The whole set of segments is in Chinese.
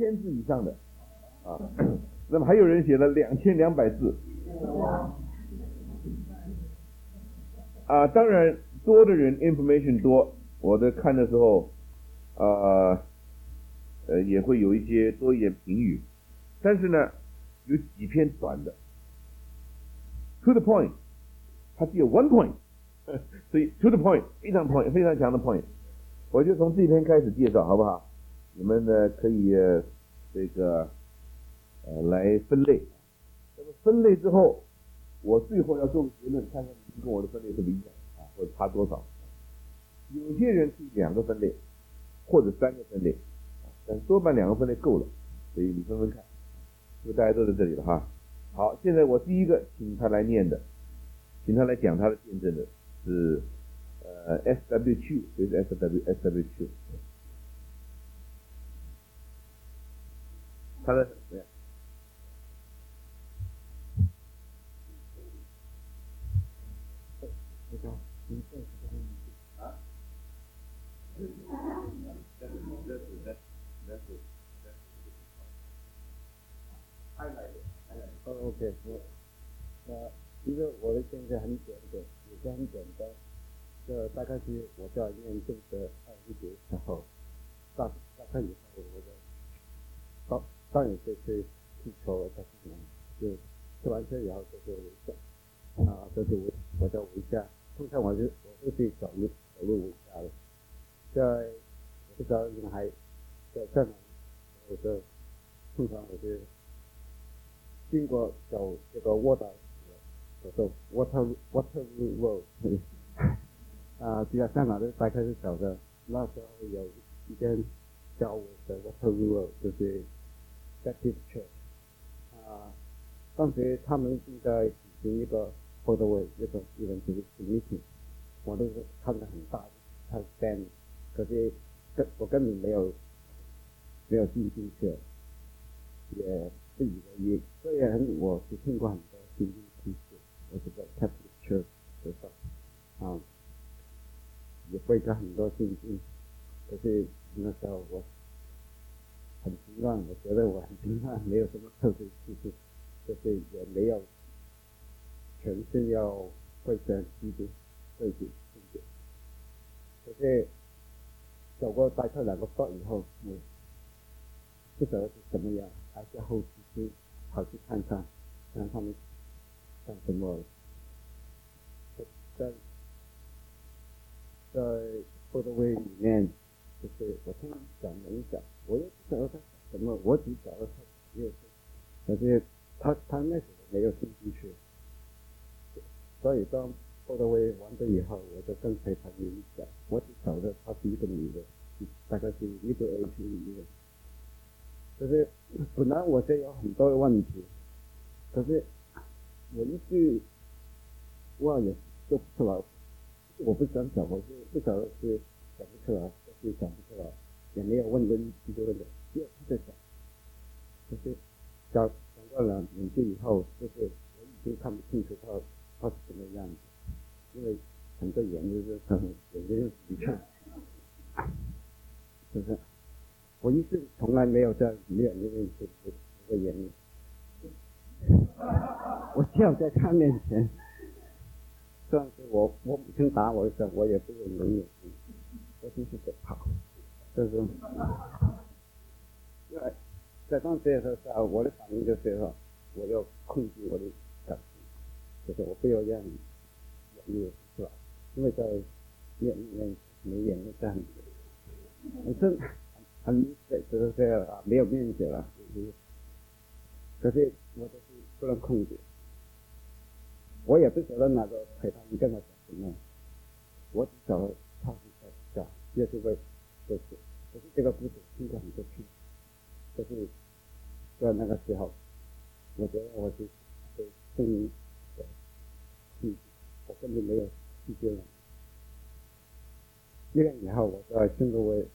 字以上的啊，那么还有人写了2200字啊。当然多的人 information 多，我在看的时候也会有一些多一点评语，但是呢有几篇短的 to the point， 它只有 one point， 所以 to the point 非常强的 point。我就从这篇开始介绍好不好？你们呢可以这个来分类。那么分类之后，我最后要做个结论，看看你跟我的分类是不是一样啊，或者差多少。有些人可以2个分类，或者3个分类，但多半2个分类够了。所以你分分看，是不是大家都在这里了哈？好，现在我第一个请他来念的，请他来讲他的见证的是SWQ， 就是 SWQ。他的怎么样？啊？ OK， 其实我的见证很简短，也是很简单。这大概是我在念这个21节时候，大概以后我就当然就是去求了在上面，就吃完车以后就是微笑啊，就是我在微笑。通常我会去走路微笑的，在我不知道你们还在上面，我就通常我就经过走这个Waterloo Road 比较香港的大概是走的，那时候有一间教会的 Waterloo Road， 就是 Baptist Church 当时他们正在举行一个或者为这个meeting， 我都是看得很大，他 stand， 可是我根本没有进去，也不以为意。虽然我只听过很多圣经故事，我是在 Catholic Church 的时候也会看很多圣经，可是那时候我很平乱，我觉得我很平乱，没有什么特别事情，就是也没有全身要会成基督对比圣经。可是走过大概2个段以后，我不晓得是怎么样，还是后期跑去看他们干什么。在后头会里面，就是我听讲人讲，我也不晓得他什么，我只晓得他没有事，可是他那时候没有听进去，所以当后头会完了以后，我就跟陪谈员讲，我只晓得她是一个女的，大概是middle age女的。可是本来我这有很多的问题，可是我一句话也说不出来，我不想讲，我是不晓得是讲不出来，就是讲不出来，也没有问几个问题，只有他在讲。可是讲过了2句以后，就是我已经看不清楚他是什么样子，因为很多眼就是眼睛是的确，就是我一直从来没有在女人面前这个眼睛，我只有在他面前。算是我母亲打我的时候，我也不会冷眼睛，我只是在跑，就是，因为在当时的时候，我的反应就是说，我要控制我的感情，就是我不要让眼泪出来，因为在面没眼泪是很就是这样没有面子了，可是我就是不能控制。我也不晓得哪个陪他们跟我讲什么，我只晓得他是在讲耶稣会就是，可是这个故事听过很多次，可是在那个时候，我觉得我是对圣灵的我根本没有拒绝了。1年以后，我在圣公会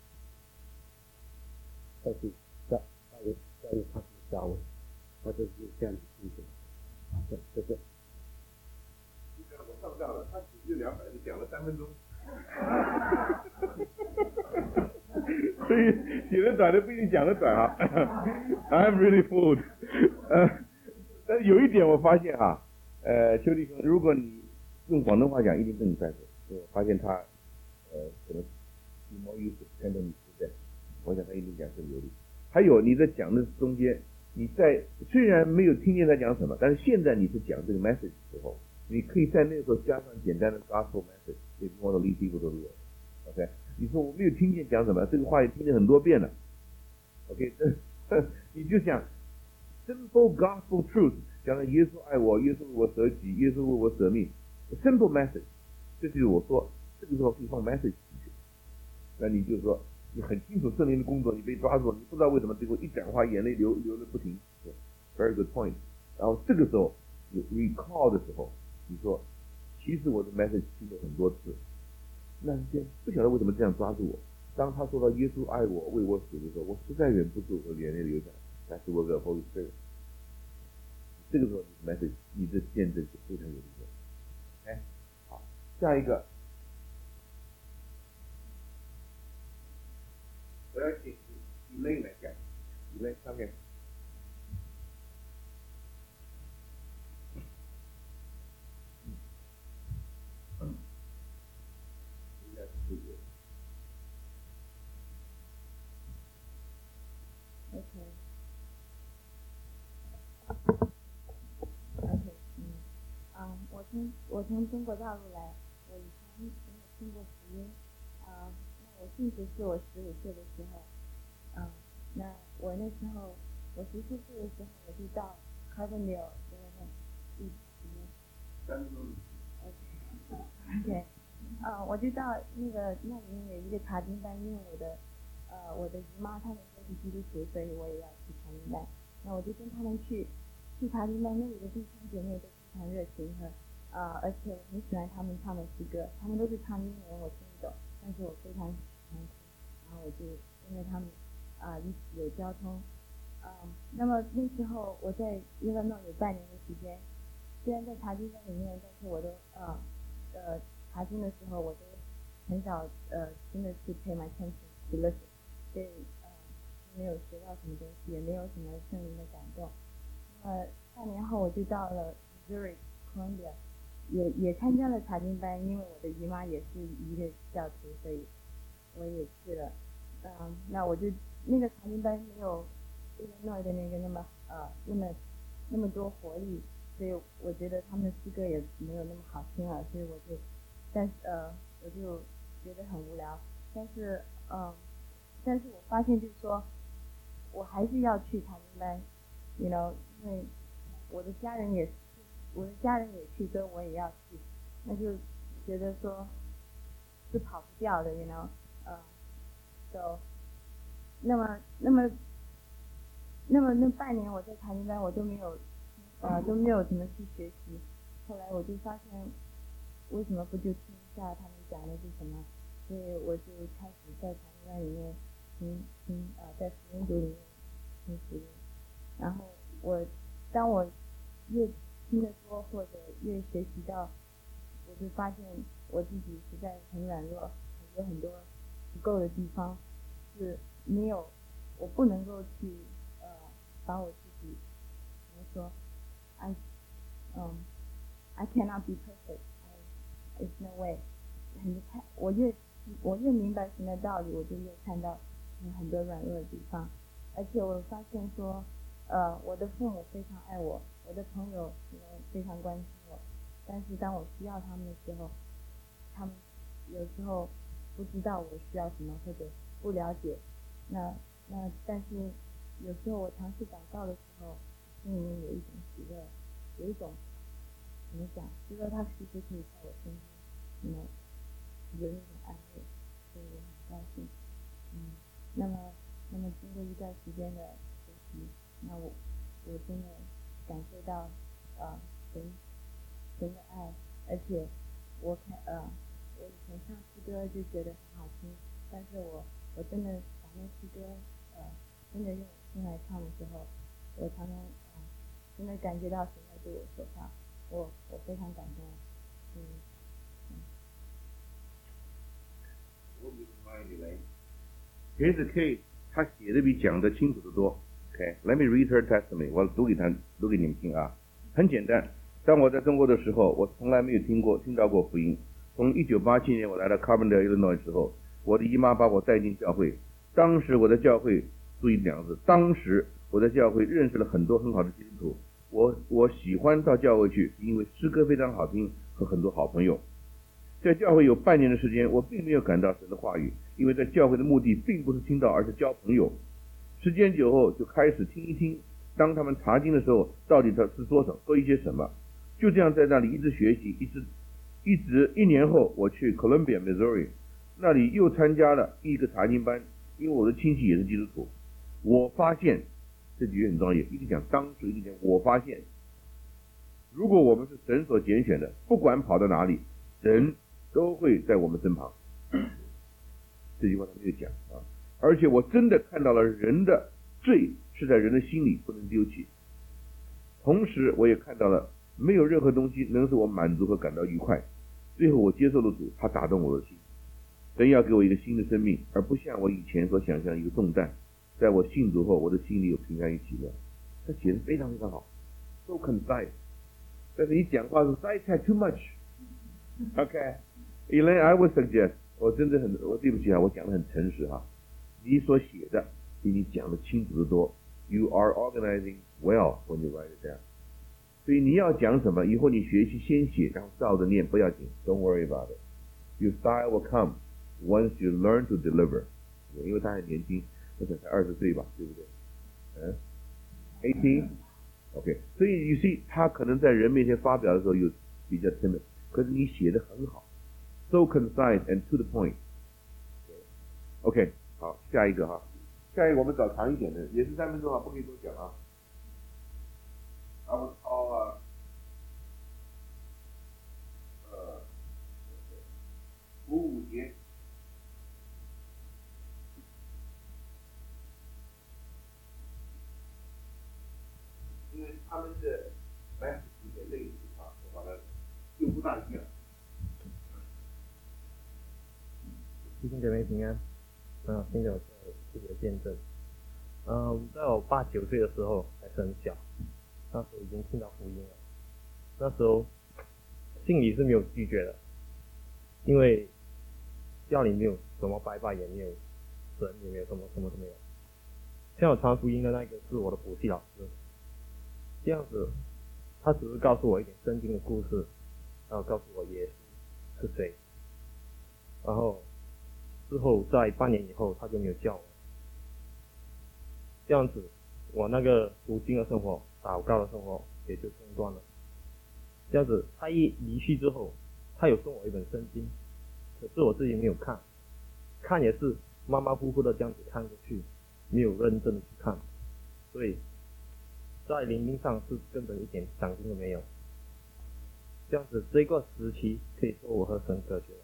再去在他的教会，我就是这样子进去，就是。 我上当了，他只有200字，讲了3分钟。 所以写的短的不一定讲的短啊。I'm really fooled。但有一点我发现啊，邱弟兄，如果你用广东话讲，一定更 better。我发现他可能 more used to Cantonese today， 我想他一定讲更流利。还有你在讲的中间，你在虽然没有听见他讲什么，但是现在你是讲这个 message 的时候，你可以在那个时候加上简单的 gospel message，if you want to lead people to the Lord。OK， 你说我没有听见讲什么，这个话也听见很多遍了。OK， 你就想 simple gospel truth， 讲了耶稣爱我，耶稣为我舍己，耶稣为我舍命 ，simple message。这就是我说这个时候可以放 message 进去。那你就说你很清楚圣灵的工作，你被抓住了，你不知道为什么，结果一讲话眼泪流的不停。Very good point。然后这个时候有 recall 的时候，你说其实我的 message 听了很多次，那天不晓得为什么这样抓住我。当他说到耶稣爱我，为我死的时候，我实在忍不住，我眼泪流下来。但是我的 Holy Spirit， 这个时候你的 message， 你的见证是非常有力的。哎，好，下一个，我要请Elaine来讲，Elaine上面。 我从中国大陆来，我以前没有听过福音，那我信主是我15岁的时候，那我那时候我14岁的时候我就到 Carbondale 的那地区，OK， 我就到那里面有一个查经班，因为我的姨妈她们都是基督徒，所以我也要去查经班，那我就跟他们去查经班，那里的弟兄姐妹都非常热情和。而且我很喜欢他们唱的诗歌，他们都是唱英文，我听不懂，但是我非常喜欢听，然后我就跟着他们一起有交通。那么那时候我在约翰诺有半年的时间，虽然在查经班里面，但是我都查经的时候我都很少真的去 pay my attention to listen， 所以没有学到什么东西，也没有什么圣灵的感动。那么半年后我就到了 Missouri Columbia。也参加了查经班，因为我的姨妈也是一个教徒，所以我也去了。那我就那个查经班没有Illinois的那个那么多活力，所以我觉得他们的诗歌也没有那么好听了，所以我就觉得很无聊。但是我发现就是说，我还是要去查经班，you know， 因为我的家人也去，所以我也要去，那就觉得说是跑不掉的 ，you know， so， 那么那半年我在查经班我都没有怎么去学习，后来我就发现为什么不就听一下他们讲的是什么，所以我就开始在查经班里面在福音组里面听福音，然后当我越听得多或者越学习到，我就发现我自己实在很软弱，有很多不够的地方是没有，我不能够去把我自己怎么说 I cannot be perfect, it's no way。我越明白神的道理，我就越看到很多软弱的地方，而且我发现说我的父母非常爱我，我的朋友非常关心我，但是当我需要他们的时候，他们有时候不知道我需要什么或者不了解，但是有时候我尝试祷告的时候，心里面有一种喜乐，有一种怎么讲，就说他时时可以在我身边，有那种安慰，所以我很高兴。那么经过一段时间的学习，那我真的感受到神的爱，而且我以前唱诗歌就觉得很好听，但是我真的把那诗歌真的用心来唱的时候，我常常真的感觉到神在对我说话，我非常感动。 What would you mind, Elaine? 其实 Kate 她写的比讲的清楚得多。OK，let me read her testimony， 我读给你们听啊。很简单，当我在中国的时候，我从来没有听到过福音。从1987年我来到 Carbondale Illinois 之后，我的姨妈把我带进教会。当时我在教会，注意两个字，当时我在教会认识了很多很好的基督徒。我喜欢到教会去，因为诗歌非常好听和很多好朋友。在教会有半年的时间，我并没有感到神的话语，因为在教会的目的并不是听到，而是交朋友。时间久后就开始听一听，当他们查经的时候，到底他是说一些什么。就这样在那里一直学习，一直1年后，我去 Columbia Missouri， 那里又参加了一个查经班，因为我的亲戚也是基督徒。我发现这句很专业，一定讲当时，一定讲我发现，如果我们是神所拣选的，不管跑到哪里，神都会在我们身旁。这句话他没有讲啊。而且我真的看到了人的罪是在人的心里，不能丢弃。同时我也看到了没有任何东西能使我满足和感到愉快。最后我接受了主，他打动我的心，神要给我一个新的生命，而不像我以前所想象一个重担。在我信主后，我的心里有平安与喜乐。他写的非常非常好 ，so concise。但是你讲话是 sidetrack too much。OK，Elaine， I would suggest， 我对不起啊，我讲的很诚实哈。你所写的比你讲的清楚得多。You are organizing well when you write it down。所以你要讲什么，以后你学习先写，然后照着念，不要紧 ，Don't worry about it。Your style will come once you learn to deliver。因为他很年轻，他才20岁吧，对不对？18，OK。所以 you see， 他可能在人面前发表的时候有比较 timid， 可是你写的很好 ，so concise and to the point。OK。好，下一个哈，下一个我们找长一点的，也是3分钟啊，不可以多讲啊。我抄55节，因为他们的有点类似啊，我把它又不大一样。 弟兄姐妹平安。听着自己的见证。在我8、9岁的时候还是很小，那时候已经听到福音了。那时候心里是没有拒绝的，因为教里没有什么拜拜，也没有神，也没有什么都没有。向我传福音的那个是我的补习老师，这样子，他只是告诉我一点圣经的故事，然后告诉我耶稣是谁，然后之后在半年以后他就没有叫我。这样子我那个读经的生活、祷告的生活也就中断了。这样子他一离去之后，他有送我一本圣经，可是我自己没有看，看也是马马虎虎的这样子看过去，没有认真的去看，所以在灵命上是根本一点长进都没有。这样子这个时期可以说我和神隔绝了。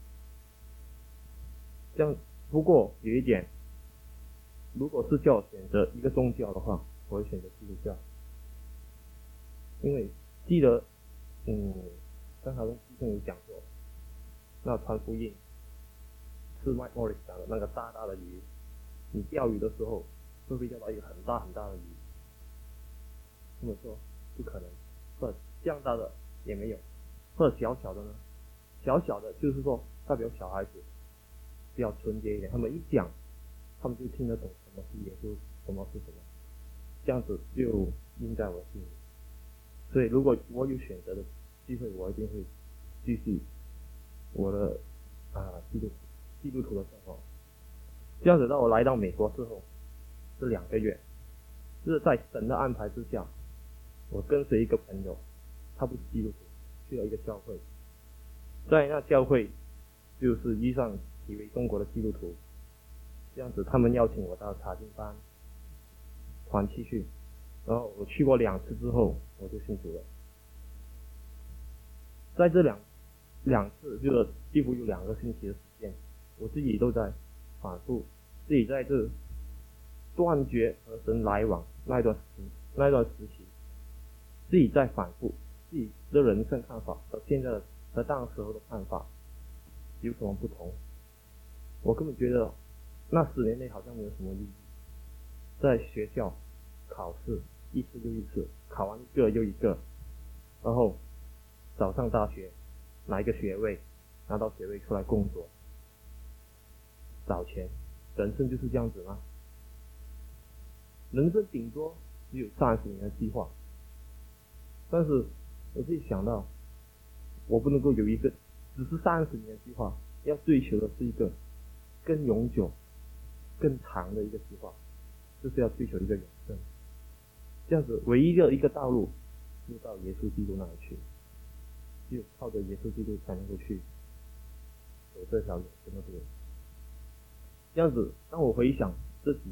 这样，不过有一点，如果是叫我选择一个宗教的话，我会选择基督教，因为记得，刚才跟医生有讲过，那传福音是 Mike Morris 讲的那个大大的鱼，你钓鱼的时候会不会钓到一个很大很大的鱼？这么说不可能，或者这样大的也没有，或者小小的呢？小小的就是说代表小孩子比较纯洁一点，他们一讲，他们就听得懂什么是耶稣，什么是什么，这样子就印在我心里。所以如果我有选择的机会，我一定会继续我的基督徒的生活。这样子到我来到美国之后，这2个月，就是在神的安排之下，我跟随一个朋友，他不是基督徒，去了一个教会，在那教会就是遇上几位中国的基督徒，这样子他们邀请我到查经班团契去，然后我去过2次之后，我就信主了。在这两次就是几乎有2个星期的时间，我自己都在反复，自己在这断绝和神来往那段时期，自己在反复自己的人生看法和现在的和当时候的看法有什么不同。我根本觉得那10年内好像没有什么意义。在学校考试一次又一次，考完一个又一个，然后考上大学，拿一个学位，拿到学位出来工作，找钱，人生就是这样子吗？人生顶多只有30年的计划，但是我自己想到，我不能够有一个只是30年的计划，要追求的是一个更永久、更长的一个计划，就是要追求一个永生。这样子，唯一的一个道路就到耶稣基督那里去，只有靠着耶稣基督才能够去走这条永生的路。这样子，当我回想这几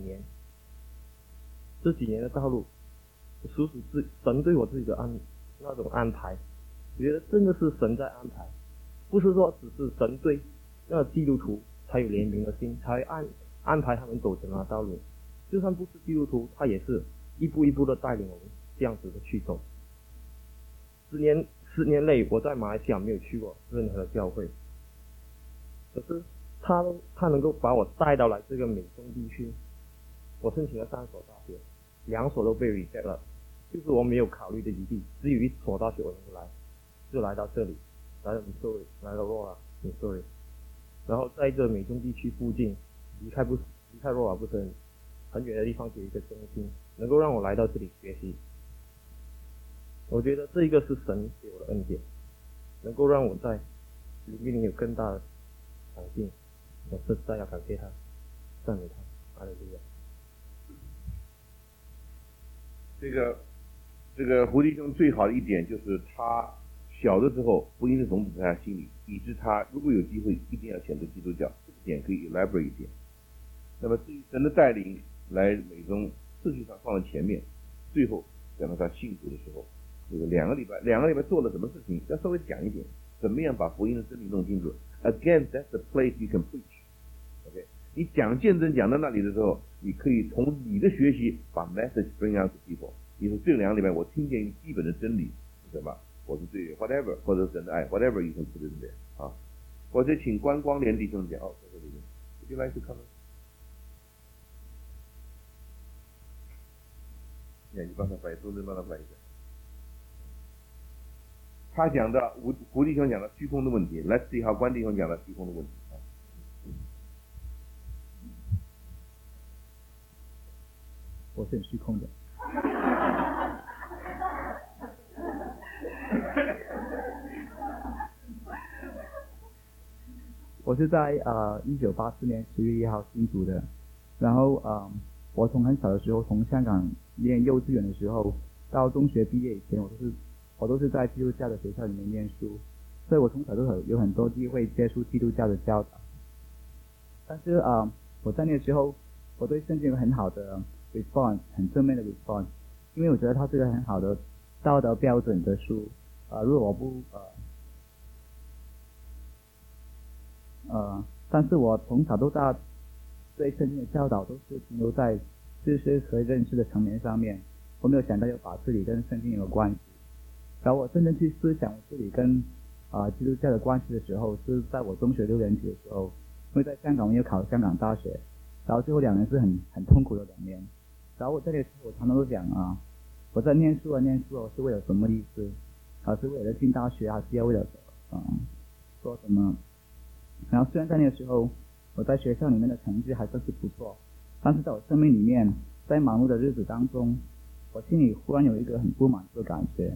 年的道路，属神对我自己的那种安排，我觉得真的是神在安排，不是说只是神对那基督徒才有怜悯的心，才安排他们走什么道路。就算不是基督徒，他也是一步一步的带领我们这样子的去走。10年内，我在马来西亚没有去过任何的教会，可是他能够把我带到来这个美中地区。我申请了3所大学，2所都被 reject 了，就是我没有考虑的余地，只有1所大学我能够来，就来到这里，来到 Missouri， 来到 Rolla Missouri， 然后在这美中地区附近，离开 Rolla 不是很远的地方有一个中心，能够让我来到这里学习。我觉得这一个是神给我的恩典，能够让我在里面有更大的长进，我实在要感谢他，赞美他，哈利路亚。 这个胡弟兄最好的一点就是他小的时候福音的种子在他心里，以致他如果有机会一定要选择基督教，这个点可以 elaborate 一点。那么至于神的带领来美中次序上放在前面，最后讲到他信主的时候，这个两个礼拜做了什么事情，要稍微讲一点，怎么样把福音的真理弄清楚。Again, that's the place you can preach. 你讲见证讲到那里的时候，你可以从你的学习把 message bring out to people。你说这2个礼拜我听见一个基本的真理是什么？我是对 whatever， 或者神的爱 whatever you can put in there 啊。或者请观光联弟兄讲在这里面 ，Would you like to come？ 你帮他翻译，都能帮他翻译。他讲的胡弟兄讲的虚空的问题 ，Let's see how 关弟兄讲的虚空的问题。 我是很虚空的。我是在1984年10月1号信主的，然后我从很小的时候，从香港念幼稚园的时候到中学毕业以前，我都是在基督教的学校里面念书，所以我从小都有很多机会接触基督教的教导。但是我在那个时候，我对圣经有很好的 response， 很正面的 response， 因为我觉得它是个很好的道德标准的书。如果我不但是我从小到大对圣经的教导都是停留在知识和认识的层面上面，我没有想到要把自己跟圣经有关系。然后我真正去思想自己跟基督教的关系的时候，是在我中学6年级的时候，因为在香港我有考香港大学，然后最后2年是很痛苦的2年。然后我这里我常常都讲我在念书是为了什么意思？是为了进大学，还是要为了做什么？然后虽然在那个时候我在学校里面的成绩还算是不错，但是在我生命里面，在忙碌的日子当中，我心里忽然有一个很不满足的感觉。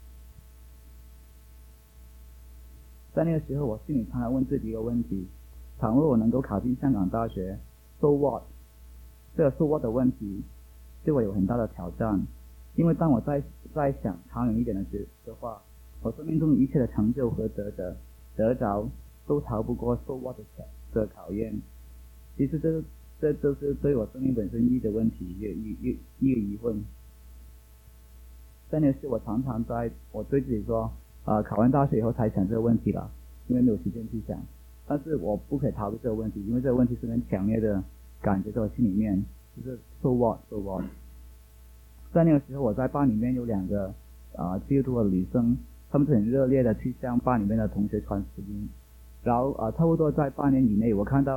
在那个时候，我心里常常问自己一个问题：倘若我能够考进香港大学 ，so what？ 这个 so what 的问题对我有很大的挑战，因为当我在想长远一点的话，我生命中一切的成就和得着都逃不过 so what 的考验。其实这就是对我生命本身意义的问题，一个疑问。在那时我常常我对自己说考完大学以后才想这个问题了，因为没有时间去想。但是我不可以逃避这个问题，因为这个问题是很强烈的感觉在我心里面，就是 so what。在那个时候，我在班里面有2个基督徒的女生，她们是很热烈的去向班里面的同学传福音。然后差不多在半年以内，我看到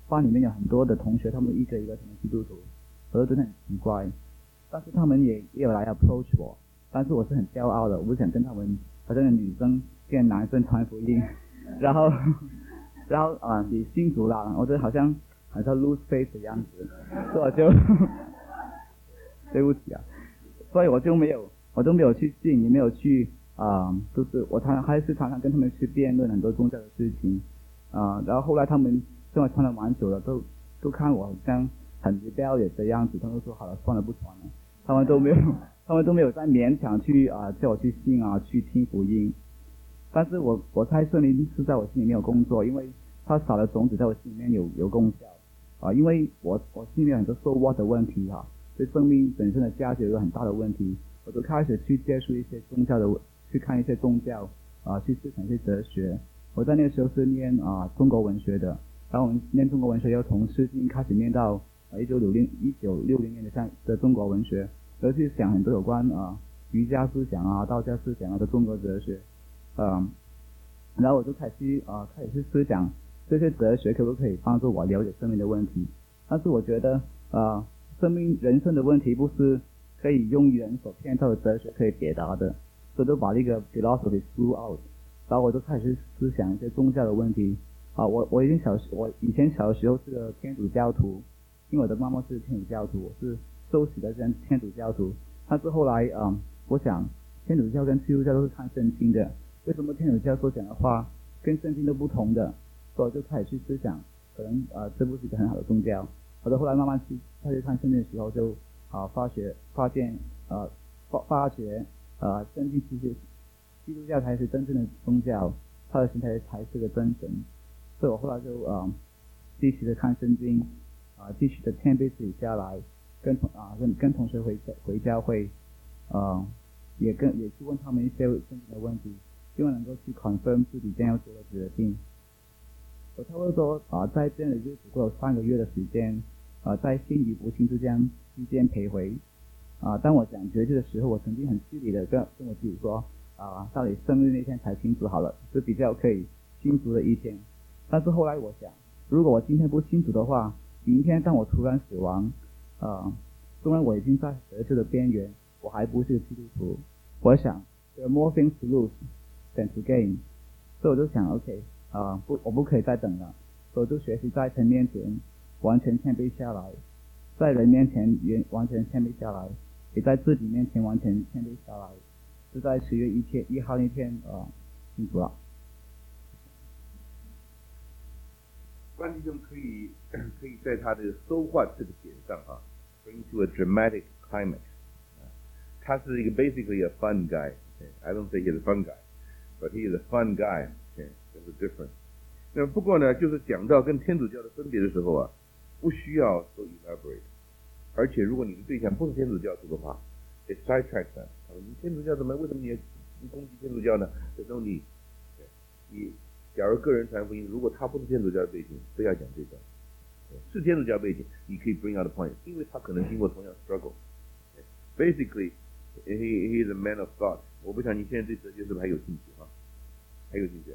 班里面有很多的同学，他们一个一个成为基督徒，我都觉得很奇怪。但是他们也有来 approach 我，但是我是很骄傲的，我不想跟他们好像女生跟男生传福音，然后你信主了，我觉得好像 lose face 的样子，所以我就对不起啊，所以我就没有去信，也没有去就是我还是常常跟他们去辩论很多宗教的事情然后后来他们跟我传了蛮久了，都看我好像很 rebellious 的样子，他们说好了算了不传了，他们都没有再勉强去叫我去信去听福音。但是我猜圣灵是在我心里面有工作，因为他撒了种子在我心里面有功效因为我心里面有很多 so what 的问题对生命本身的价值有个很大的问题，我就开始去接触一些宗教的，去看一些宗教去思想一些哲学。我在那个时候是念中国文学的，然后我们念中国文学要从诗经开始念到1960年的中国文学，然后去想很多有关儒家思想道家思想的中国哲学然后我就开始去思想这些哲学可不可以帮助我了解生命的问题。但是我觉得生命人生的问题不是可以用人所建造的哲学可以解答的，所以就把那个 philosophy threw out， 然后我就开始思想一些宗教的问题我以前小的时候是个天主教徒，因为我的妈妈是天主教徒，我是受洗的天主教徒。但是后来我想天主教跟基督教都是看圣经的，为什么天主教所讲的话跟圣经都不同的？所以我就开始去思想，可能这不是一个很好的宗教。我后来慢慢开始看圣经的时候，就发觉圣经其实基督教才是真正的宗教，它的神才是个真神。所以我后来就继续的看圣经继续的谦卑自己下来，跟同学回教会也去问他们一些圣经的问题，希望能够去 confirm 自己将要做的决定。我差不多在这样的日子过了3个月的时间在信与不信之间徘徊当我讲决定的时候，我曾经很犀利的跟我自己说到底生日那天才信主好了，是比较可以信主的一天。但是后来我想，如果我今天不信主的话，明天当我突然死亡虽然我已经在得救的边缘，我还不是个基督徒。我想 there are more things to lose than to gain， 所以我就想 OK我不可以再等了，所以我就学习在神面前完全谦卑下来，在人面前完全谦卑下来，也在自己面前完全谦卑下来，就在10月1号那天信主了。 关弟兄可以在他的收获这个点上bring to a dramatic climax。他是一个 basically a fun guy。I don't say he's a fun guy，but he is a fun guy。There's a difference。那不过呢，就是讲到跟天主教的分别的时候不需要 so elaborate。而且如果你的对象不是天主教徒的话 ，it sidetracks them。你天主教为什么你攻击天主教呢？这时候你假如个人传福音，如果他不是天主教的背景，不要讲这个。是天主教背景，你可以 bring out the point， 因为他可能经过同样 struggle。Basically, he is a man of thought。我不想你现在对哲学是不是还有兴趣还有兴趣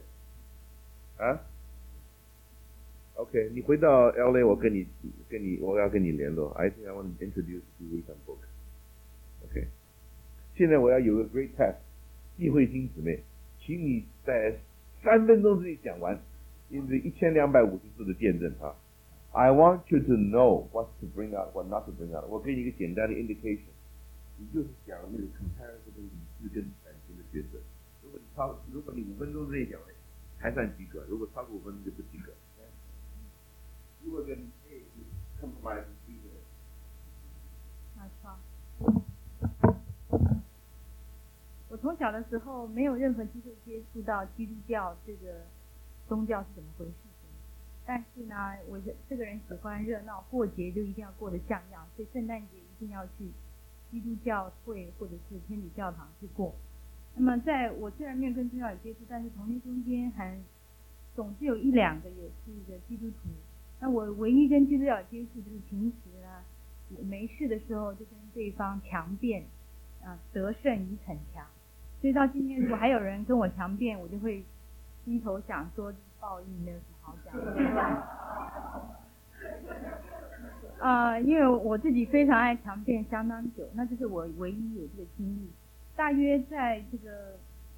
OK， 你回到 LA， 我要跟你联络。I think I want to introduce you to some books。OK， 现在我要有个 great task， 季慧欣姊妹，请你在3分钟之内讲完你的1250字的见证I want you to know what to bring out, what not to bring out。 我给你一个简单的 indication， 你就是讲那个 comparison 的理智跟感情的抉择。如果你5分钟之内讲完，还算及格；如果超过5分钟就不及格。如果跟compromise 及格。 我从小的时候没有任何机会接触到基督教这个宗教是怎么回事情，但是呢，我这个人喜欢热闹，过节就一定要过得像样，所以圣诞节一定要去基督教会或者是天主教堂去过。那么在我虽然没有跟宗教有接触，但是同学中间总是有1-2个也是一个基督徒。那我唯一跟基督教有接触就是平时呢没事的时候就跟对方强辩得胜已很强，所以到今天如果还有人跟我强辩，我就会低头想说报应没有什么好讲的。 因为我自己非常爱强辩相当久，那这是我唯一有这个经历。大约在这个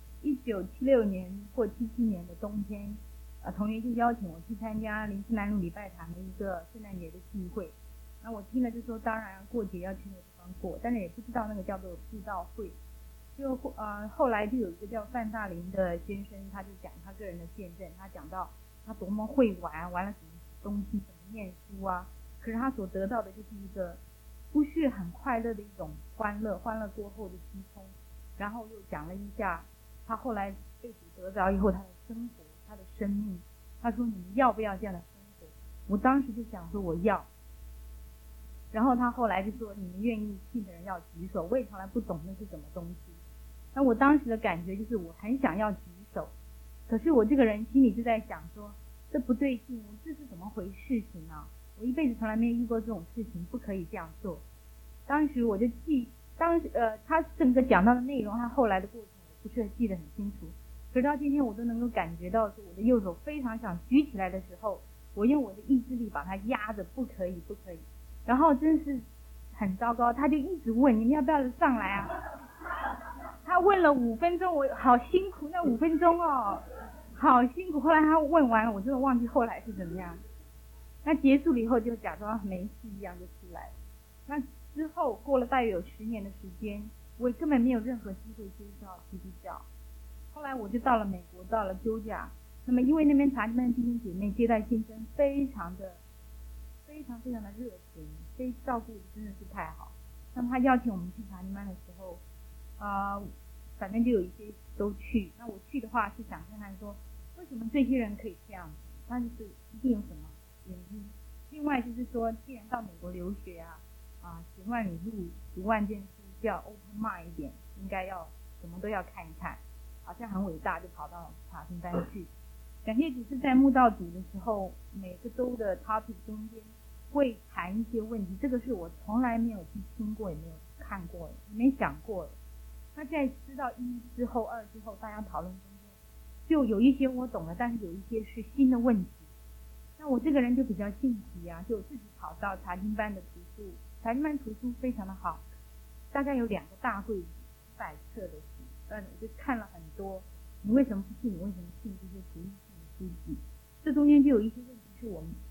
1976年或77年的冬天，同学就邀请我去参加林森南路礼拜堂的一个圣诞节的聚会。那我听了就说，当然过节要去那个地方过，但是也不知道那个叫做布道会。就后来就有一个叫范大林的先生，他就讲他个人的见证，他讲到他多么会玩了什么东西，怎么念书啊。可是他所得到的就是一个不是很快乐的一种欢乐，欢乐过后的虚空。然后又讲了一下他后来被主得着以后他的生活，他的生命。他说你们要不要这样的生活？我当时就想说我要。然后他后来就说你们愿意信的人要举手，我也从来不懂那是什么东西。那我当时的感觉就是我很想要举手，可是我这个人心里就在想说这不对劲，这是怎么回事情啊？我一辈子从来没有遇过这种事情，不可以这样做。当时我就他整个讲到的内容，他后来的过程我不是记得很清楚，可是到今天我都能够感觉到，说我的右手非常想举起来的时候，我用我的意志力把它压着，不可以，不可以。然后真是很糟糕，他就一直问你们要不要上来啊？他问了5分钟，我好辛苦，那5分钟哦，好辛苦。后来他问完了，我真的忘记后来是怎么样。那结束了以后就假装没事一样就出来了。那之后过了大约有10年的时间，我根本没有任何机会接受基督教。后来我就到了美国，到了旧加。那么因为那边查经班弟兄姐妹接待先生非常的热情，非照顾的真的是太好。那么他邀请我们去查经班的时候，反正就有一些都去。那我去的话是想看看说，为什么这些人可以这样子？那就是一定有什么原因。另外就是说，既然到美国留学行万里路，读万件事，就要 open mind 一点，应该要什么都要看一看，好像很伟大，就跑到查经班去。感谢主是在慕道组的时候，每个周的 topic 中间会谈一些问题，这个是我从来没有去听过，也没有看过，也没想过的。那在知道1之后2之后，大家讨论中间，就有一些我懂了，但是有一些是新的问题。那我这个人就比较性急啊，就自己跑到查经班的图书，查经班图书非常的好，大概有2个大柜子100册的书，我就看了很多。你为什么不信？你为什么信这些福音性的书籍？这中间就有一些问题是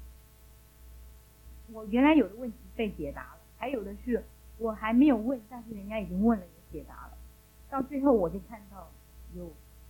我原来有的问题被解答了，还有的是我还没有问，但是人家已经问了也解答了。到最后我就看到有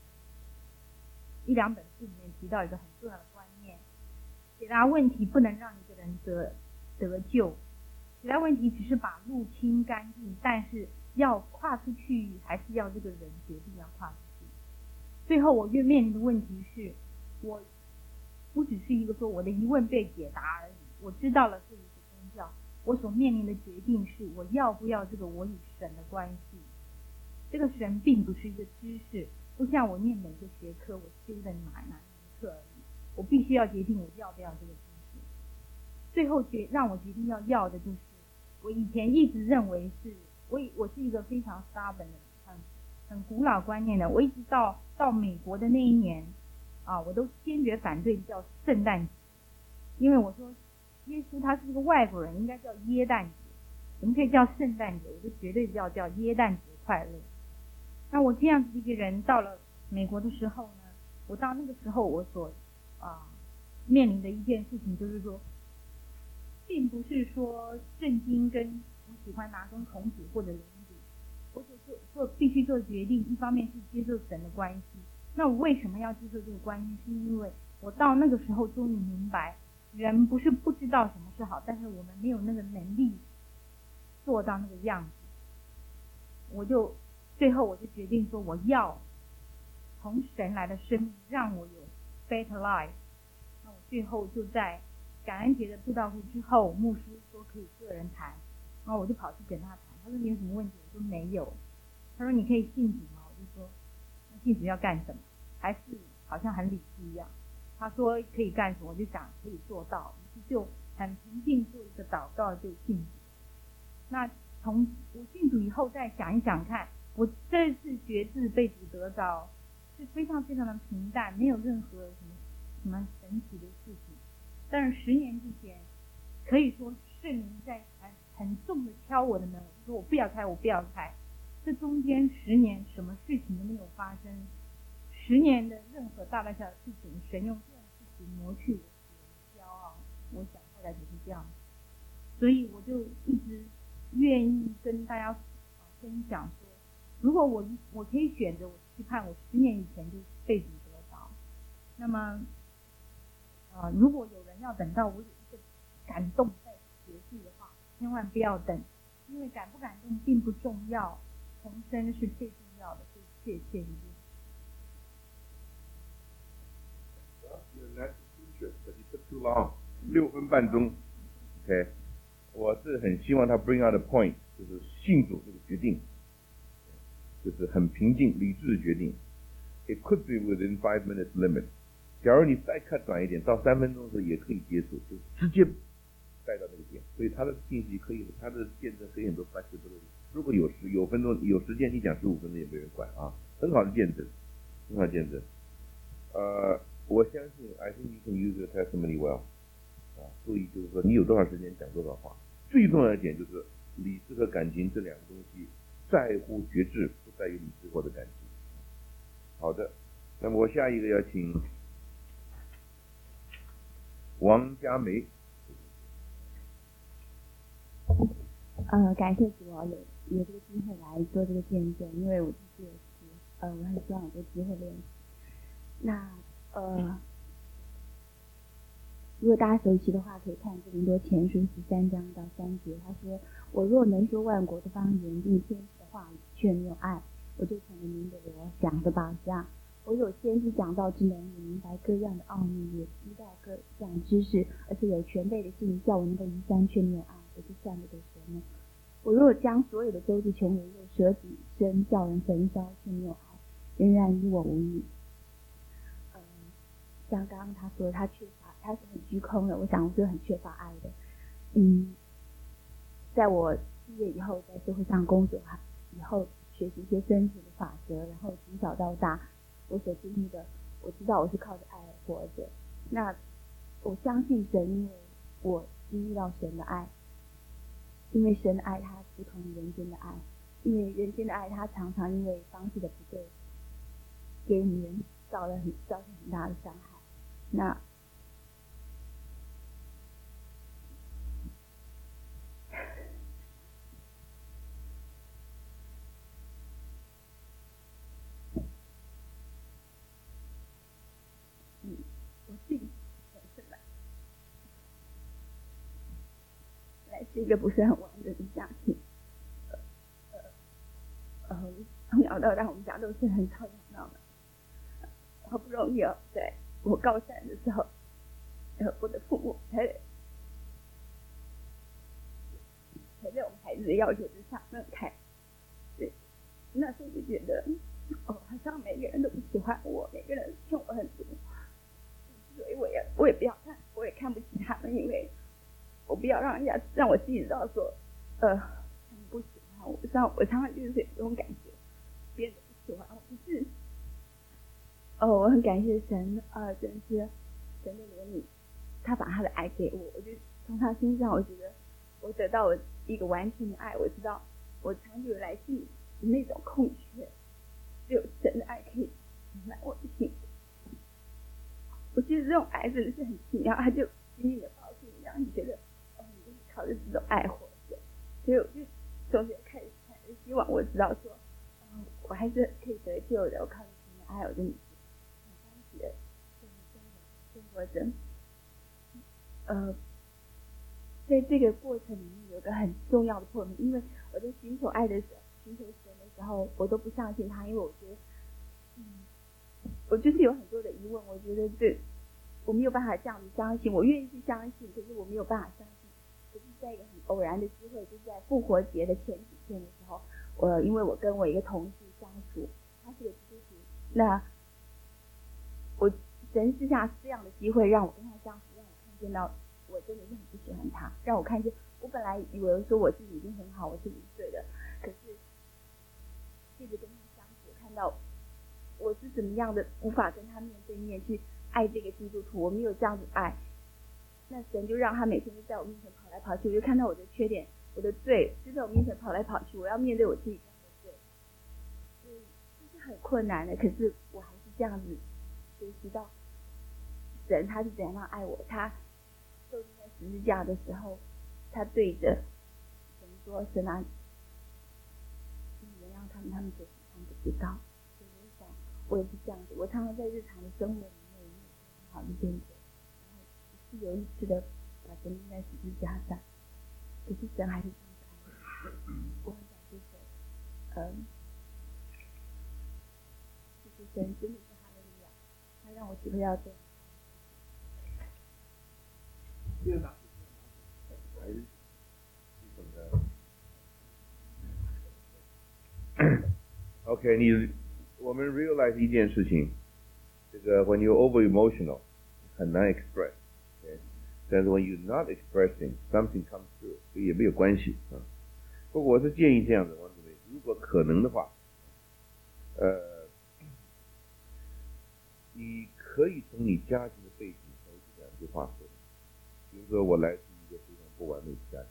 1-2本书里面提到一个很重要的观念，解答问题不能让一个人得救，解答问题只是把路清干净，但是要跨出去还是要这个人决定要跨出去。最后我面临的问题是，我不只是一个说我的疑问被解答而已，我知道了这一个宗教，我所面临的决定是我要不要这个我与神的关系。这个神并不是一个知识，不像我念每个学科我修的哪一门课而已，我必须要决定我要不要这个知识。最后让我决定要的就是，我以前一直认为是我是一个非常 stubborn 的很古老观念的，我一直到美国的那一年我都坚决反对叫圣诞节，因为我说耶稣他是一个外国人，应该叫耶诞节，怎么可以叫圣诞节？我就绝对叫耶诞节快乐。那我这样子一个人到了美国的时候呢，我到那个时候我所面临的一件事情就是说，并不是说圣经跟我喜欢拿跟孔子或者林子，我必须做决定，一方面是接受神的关系。那我为什么要接受这个关系？是因为我到那个时候终于明白，人不是不知道什么是好，但是我们没有那个能力做到那个样子。最后我就决定说，我要从神来的生命让我有 better life。那我最后就在感恩节的布道会之后，牧师说可以个人谈，然后我就跑去跟他谈。他说你有什么问题？我说没有。他说你可以信主吗？我就说那信主要干什么？还是好像很理智一样。他说可以干什么？我就想可以做到，于是就很平静做一个祷告就信主。那从我信主以后再想一想看，我这次决志被主得着是非常非常的平淡，没有任何什么神奇的事情。但是10年之前可以说圣灵在很重的敲我的门，我就说我不要开，我不要开。这中间10年什么事情都没有发生，10年的任何大大小小的事情，神用这种事情磨去我的骄傲。我想后来就是这样，所以我就一直愿意跟大家分享说，如果我可以选择，我期盼我10年以前就被主得着，那么如果有人要等到我有一个感动在结束的话，千万不要等，因为感不感动并不重要，重生是最重要的，所以谢谢你。 too long， 6分半钟 ，OK， 我是很希望他 bring out the point， 就是信主这个决定，就是很平静理智的决定。It could be within 5 minutes limit。假如你再看短一点，到3分钟的时候也可以接受，就直接带到那个点。所以他的信息可以，他的见证可以很多 flexibility。如果有分钟有时间，你讲15分钟也没人管啊，很好的见证，很好的见证。我相信 I think you can use your testimony well。注意就是说你有多少时间讲多少话。最重要的一点就是理智和感情这两个东西，在乎觉知，不在于理智或者感情。好的，那么我下一个要请王佳梅。 感谢主啊，有这个机会来做这个见证，因为我自己也是，我很希望有这个机会练习。那如果大家熟悉的话，可以看《哥林多前书》13章到3节，他说：“我若能说万国的方言，并天使的话语，却没有爱，我就成了您的罗，响的宝架。我有先知讲道之能，也明白各样的奥秘，也知道各样知识，而且有全备的信，叫我能够移山，却没有爱，我就算不得什么。我若将所有的周济穷人，又舍己身，叫人焚烧，却没有爱，仍然与我无益。”像刚刚他说他缺乏，他是很虚空的，我想我是很缺乏爱的。在我毕业以后，在社会上工作以后，学习一些生存的法则，然后从小到大，我所经历的，我知道我是靠着爱而活着。那我相信神，因为我经历到神的爱，因为神的爱它不同于人间的爱，因为人间的爱它常常因为方式的不对，给人造成很大的伤害。那我自己来自一个不是很完整的家庭，从小到大我们家都是很吵闹的，好不容易在我高3的时候，我的父母才在我们孩子的要求之上分开。对，那时候就觉得，好像每个人都不喜欢我，每个人欠我很多，所以我也不要看，我也看不起他们，因为我不要让我自己知道说，他们不喜欢我。我常常就是有这种感觉，别人不喜欢我，可是，我很感谢神，真是神的怜悯，他把他的爱给我，我就从他身上，我觉得我得到我一个完全的爱，我知道我长久来自那种空缺，只有神的爱可以填满我的心。我觉得这种爱真的是很奇妙，他就紧紧的抱住你，让你觉得，你就是靠着这种爱活着。所以我就从这开始希望我知道说，我还是可以得救的，我靠着神的爱，我真的很欢喜的生活着。在这个过程里面有个很重要的破灭，因为我在寻求神的时候，我都不相信他，因为我觉得，我就是有很多的疑问，我觉得我没有办法这样子相信，我愿意去相信，可是我没有办法相信。可是在一个很偶然的机会，就是在复活节的前几天的时候，因为我跟我一个同事相处，他是个基督徒，那神私下这样的机会让我跟他相处，让我看见到我真的是很不喜欢他，让我看见我本来以为说我自己已经很好，我是5岁的，可是一直跟他相处，看到我是怎么样的无法跟他面对面去爱这个基督徒，我没有这样子爱， 那神就让他每天就在我面前跑来跑去，我就看到我的缺点，我的罪就在我面前跑来跑去，我要面对我自己这样的罪，所以这是很困难的。可是我还是这样子学习到神他是怎样爱我，他受钉在十字架的时候，他对着神说：“神啊，请原谅他们，他们所行他们不知道。”所以我想，我也是这样子，我常常在日常的生活里面也有很好的见证，然后一次又一次的把神钉在十字架上，可是神还是这样子爱我。我很感谢神，谢谢神，真的是他的力量，他让我体会到这样。 OK， 我们 realize 一件事情，这个 when you're over emotional 很难 express， 但是 when you're not expressing something comes through， 所以也没有关系啊。不过我是建议这样的，王主任，如果可能的话，你可以从你家庭的背景抽取两句话说，比如说我来自一个非常不完美的家庭，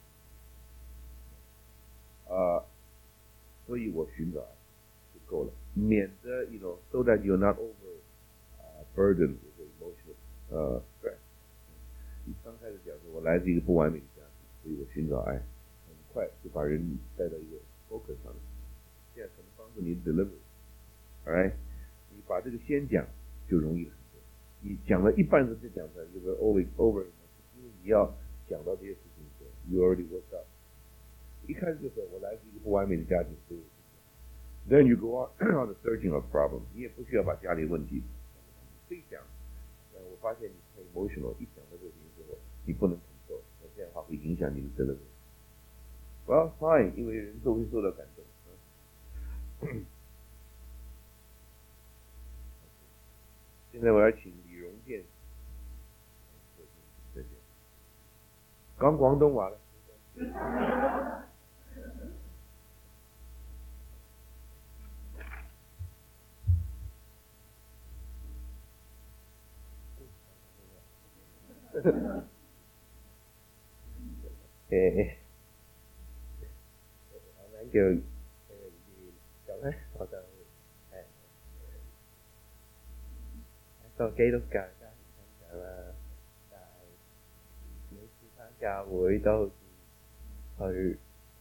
所以我寻找爱就够了，免得 so that you're not over burdened with the emotional stress。你刚开始讲说我来自一个不完美的家庭，所以我寻找爱，很快就把人带到一个 focus 上面，这样可能帮助你 delivery。Alright， 你把这个先讲就容易了很多。你讲了一半就讲出来，就是 over， 因为你要讲到这些事情的时候 ，you already worked out。一开始就说我来自一个不完美的家庭，所以then you go on the searching of problems， 你也不需要把家里问题自己讲。我发现你太 emotional， 一讲到这个之后，你不能承受，那这样的话会影响你的 delivery。Well fine， 因为人都会受到感动。现在我要请李荣健，講廣東話啦。我名叫謝榮義，咁咧我就一個基督教家庭生長啦，但係每次返教會都好似去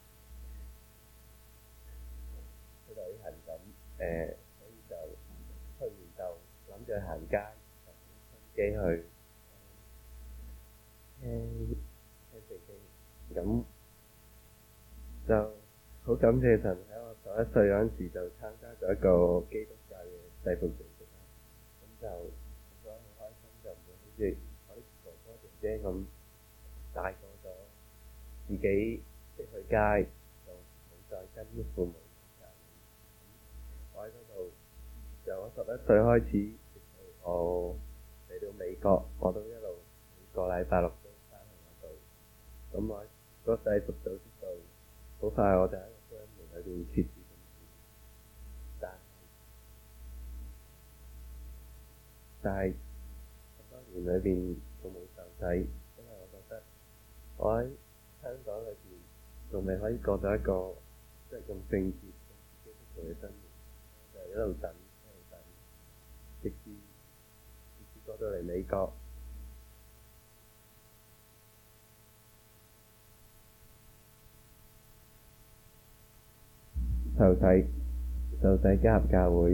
旅行咁，所以就去完就諗住去行街，就機去聽聖經，咁就好感謝神喺我11歲嗰陣時就參加咗一個基督教嘅制服組織啦，咁就覺得好開心，就唔會好似我啲哥哥姐姐咁大個咗，自己識去街就冇再跟啲父母教。我喺嗰度由我11歲開始，直到我嚟到美國，我都一路每個禮拜六都返去嗰度。咁我喺個制服組織度，好快我就喺個福音門裏邊設置咁事，但係咁多年裏邊我冇受洗，因為我覺得我喺香港裏邊仲未可以過到一個即係咁聖潔、咁基督徒嘅生活，就一路等，直至過到嚟美國。受洗加入教會，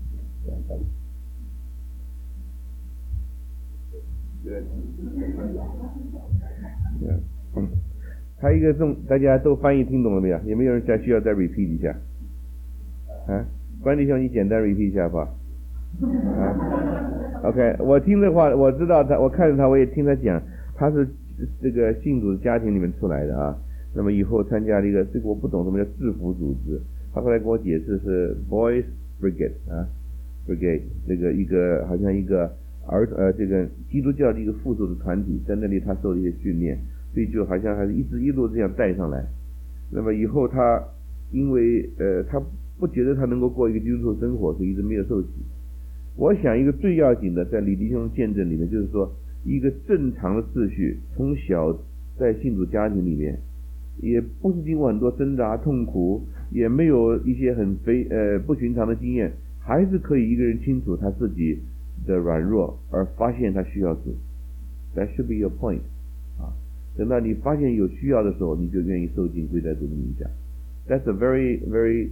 他一个大家都翻译听懂了没有？有没有人需要再 repeat 一下？关弟兄，你简单 repeat 一下吧。OK， 我听的话，我知道他，我看着他，我也听他讲，他是这个信主家庭里面出来的啊。那么以后参加了一个，这个我不懂什么叫制服组织，他后来跟我解释是 Boys Brigade Brigade， 这个一个好像一个这个基督教的一个附属的团体，在那里他受了一些训练，所以就好像还是一路这样带上来。那么以后他因为他不觉得他能够过一个基督徒生活，所以一直没有受洗。我想一个最要紧的，在李弟兄见证里面，就是说一个正常的秩序，从小在信主家庭里面，也不是经过很多挣扎痛苦，也没有一些很不寻常的经验，还是可以一个人清楚他自己的软弱，而发现他需要主。That should be your point 啊！等到你发现有需要的时候，你就愿意受尽归在主的名下。That's a very very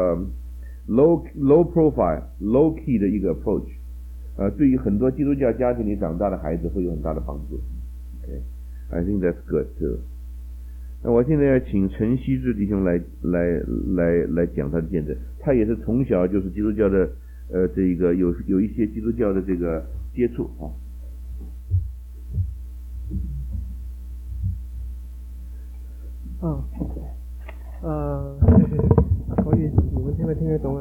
low profile, low key 的一个 approach。对于很多基督教家庭里长大的孩子会有很大的帮助。Okay, I think that's good too。那我现在要请陈希志弟兄来讲他的见证。他也是从小就是基督教的这个有一些基督教的这个接触啊。 可以，你们听没听得懂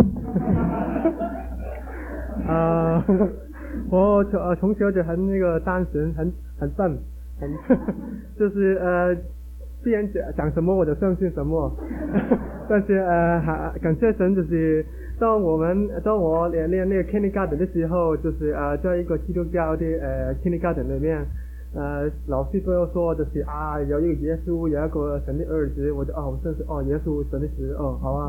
啊？我从小就很那个单纯，很笨，就是别人讲什么我就相信什么。但是感谢神，就是当我练那个 kindergarten 的时候，就是在一个基督教的kindergarten 里面。老师都要说的是有一个耶稣，有一个神的儿子，我就我真是耶稣神的子好啊，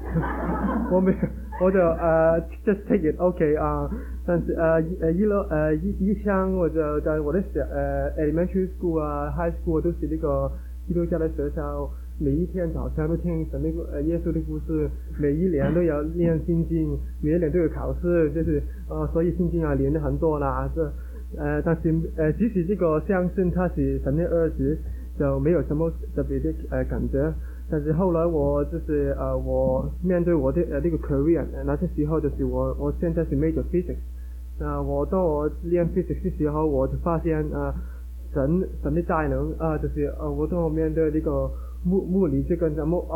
我就just take it OK 但是一向我就在我的elementary school high school 都是那个基督教的学校，每一天早上都听神的耶稣的故事，每一年都要念圣经，每一年都有考试，就是所以圣经练得很多啦，但是即使这个相信他是神的儿子，就没有什么特别的感觉。但是后来我就是我面对我的这个 career， 那些时候就是我现在是 major physics。当我练 physics 的时候，我就发现神的大能就是我当我面对这个物理这个什么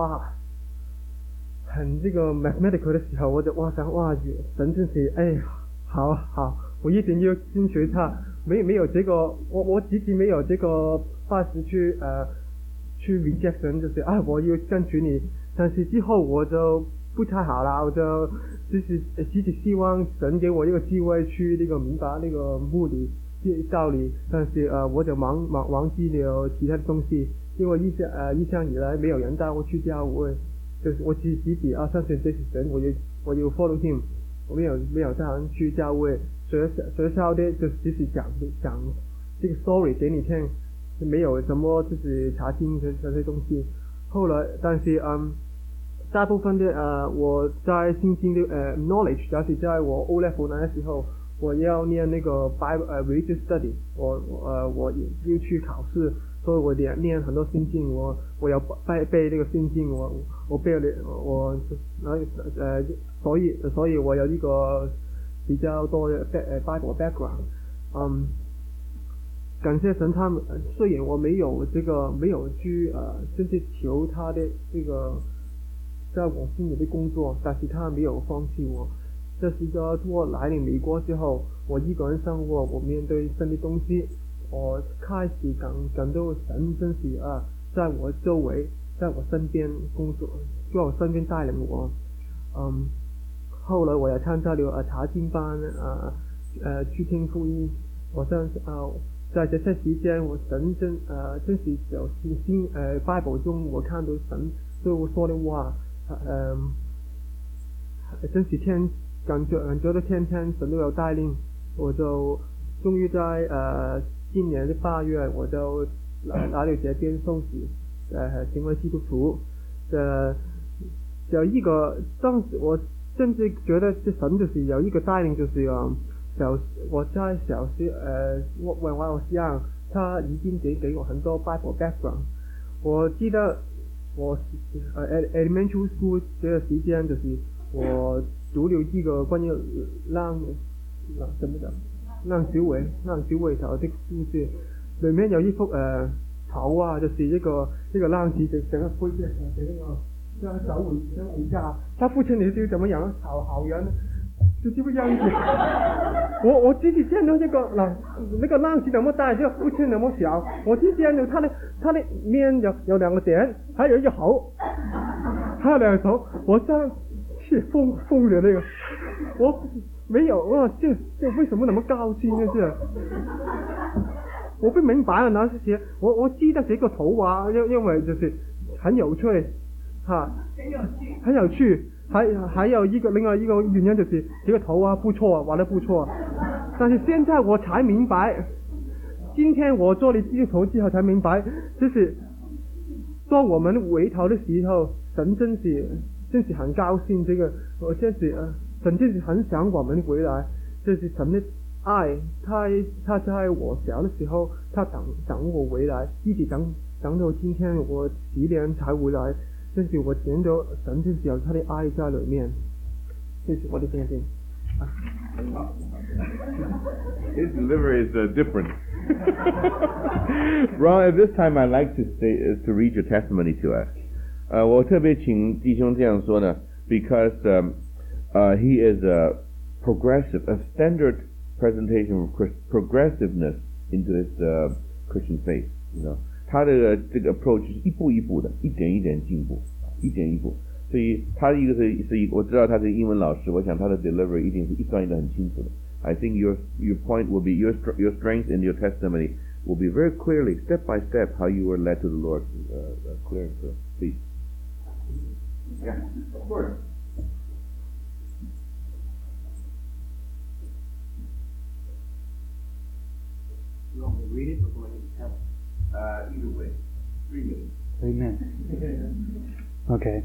很这个 mathematical 的时候，我就想神真是好。我一定要跟随他，没有这个，我自己没有这个法子去 reject 神，就是我要跟随你。但是之后我就不太好了，我就就是自己希望神给我一个机会去那个明白那个物理道理，但是我就忘记了其他的东西，因为一向以来没有人带我去教会，就是我自己相信这是神，我要 follow him， 我没有带人去教会。学校的就只是讲这个 story 给你听，没有什么就是查经这些东西。后来，但是大部分的我在圣经的knowledge， 就是在我 O level 那时候，我要念那个 Bible religious study， 我要去考试，所以我念很多圣经，我要背这个圣经，我背了所以我有一个比较多的Bible background， 感谢神，他们虽然我没有去甚至求他的这个在我心里的工作，但是他没有放弃我。这是一个我来了美国之后，我一个人生活，我面对神的东西，我开始感到神真是在我周围，在我身边工作，在我身边带领我。后来我也参加了查经班，去听福音。我在这些时间，我真是有新Bible 中我看到神对我说的话，真是感觉到天天神都有带领，我就终于在今年的8月，我就来了这边受洗，成为基督徒。有一个当时我甚至觉得这神就是有一个带领，就是我在小学when I was young， 他已经给我很多 Bible background。我记得我elementary school 这个时间，就是我读了一个关于浪小尾头的故事，里面有一幅图就是一个浪子整个飞机那个小尾架，他父亲你是怎么样？好人，就这个样子。我自己见到那个浪子那么大，这个父亲那么小，我就见到他的面有2个点，还有一个头，还有2个头，我真是疯了那个。 没有哇，这为什么那么高兴呢？这我不明白啊，那些我记得这个图画，因为就是很有趣，哈，很有趣，还有另外一个原因就是这个图画不错，画得不错，但是现在我才明白，今天我做了这个图之后才明白，就是当我们回头的时候，神真是很高兴，这个我真是神真是很想我们回来，这是神的爱，他在我小的时候，他等我回来，一直等到今天我10年才回来，这是我见到神真是有他的爱在里面，这是我的见证。 His delivery is different. Ron, at this time I'd like to read your testimony to us. 我特别请弟兄这样说呢 because he is a standard presentation of progressiveness into his Christian faith. You know, 他的这个 approach 是一步一步的，一点一点进步，一点一步。所以他一个是我知道他是英文老师，我想他的 delivery 一定是一段一段很清楚的。I think your point will be your strength in your testimony will be very clearly step by step how you were led to the Lord. Clear and clear, please. Yeah, of course. You want me to read it or go ahead and tell it? Either way, 3 minutes. 3 minutes. Okay.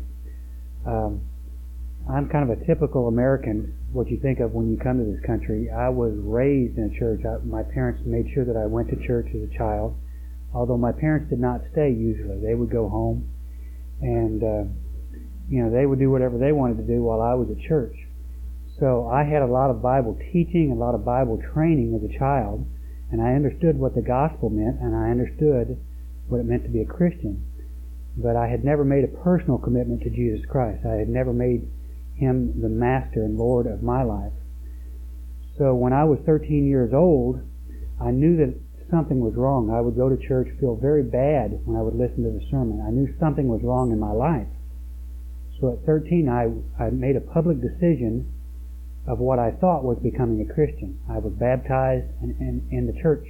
I'm kind of a typical American, what you think of when you come to this country. I was raised in a church. My parents made sure that I went to church as a child, although my parents did not stay usually. They would go home, and they would do whatever they wanted to do while I was at church. So I had a lot of Bible teaching, a lot of Bible training as a child, and I understood what the gospel meant, and I understood what it meant to be a Christian. But I had never made a personal commitment to Jesus Christ. I had never made Him the master and Lord of my life. So when I was 13 years old, I knew that something was wrong. I would go to church, feel very bad when I would listen to the sermon. I knew something was wrong in my life. So at 13, I made a public decision of what I thought was becoming a Christian. I was baptized in the church.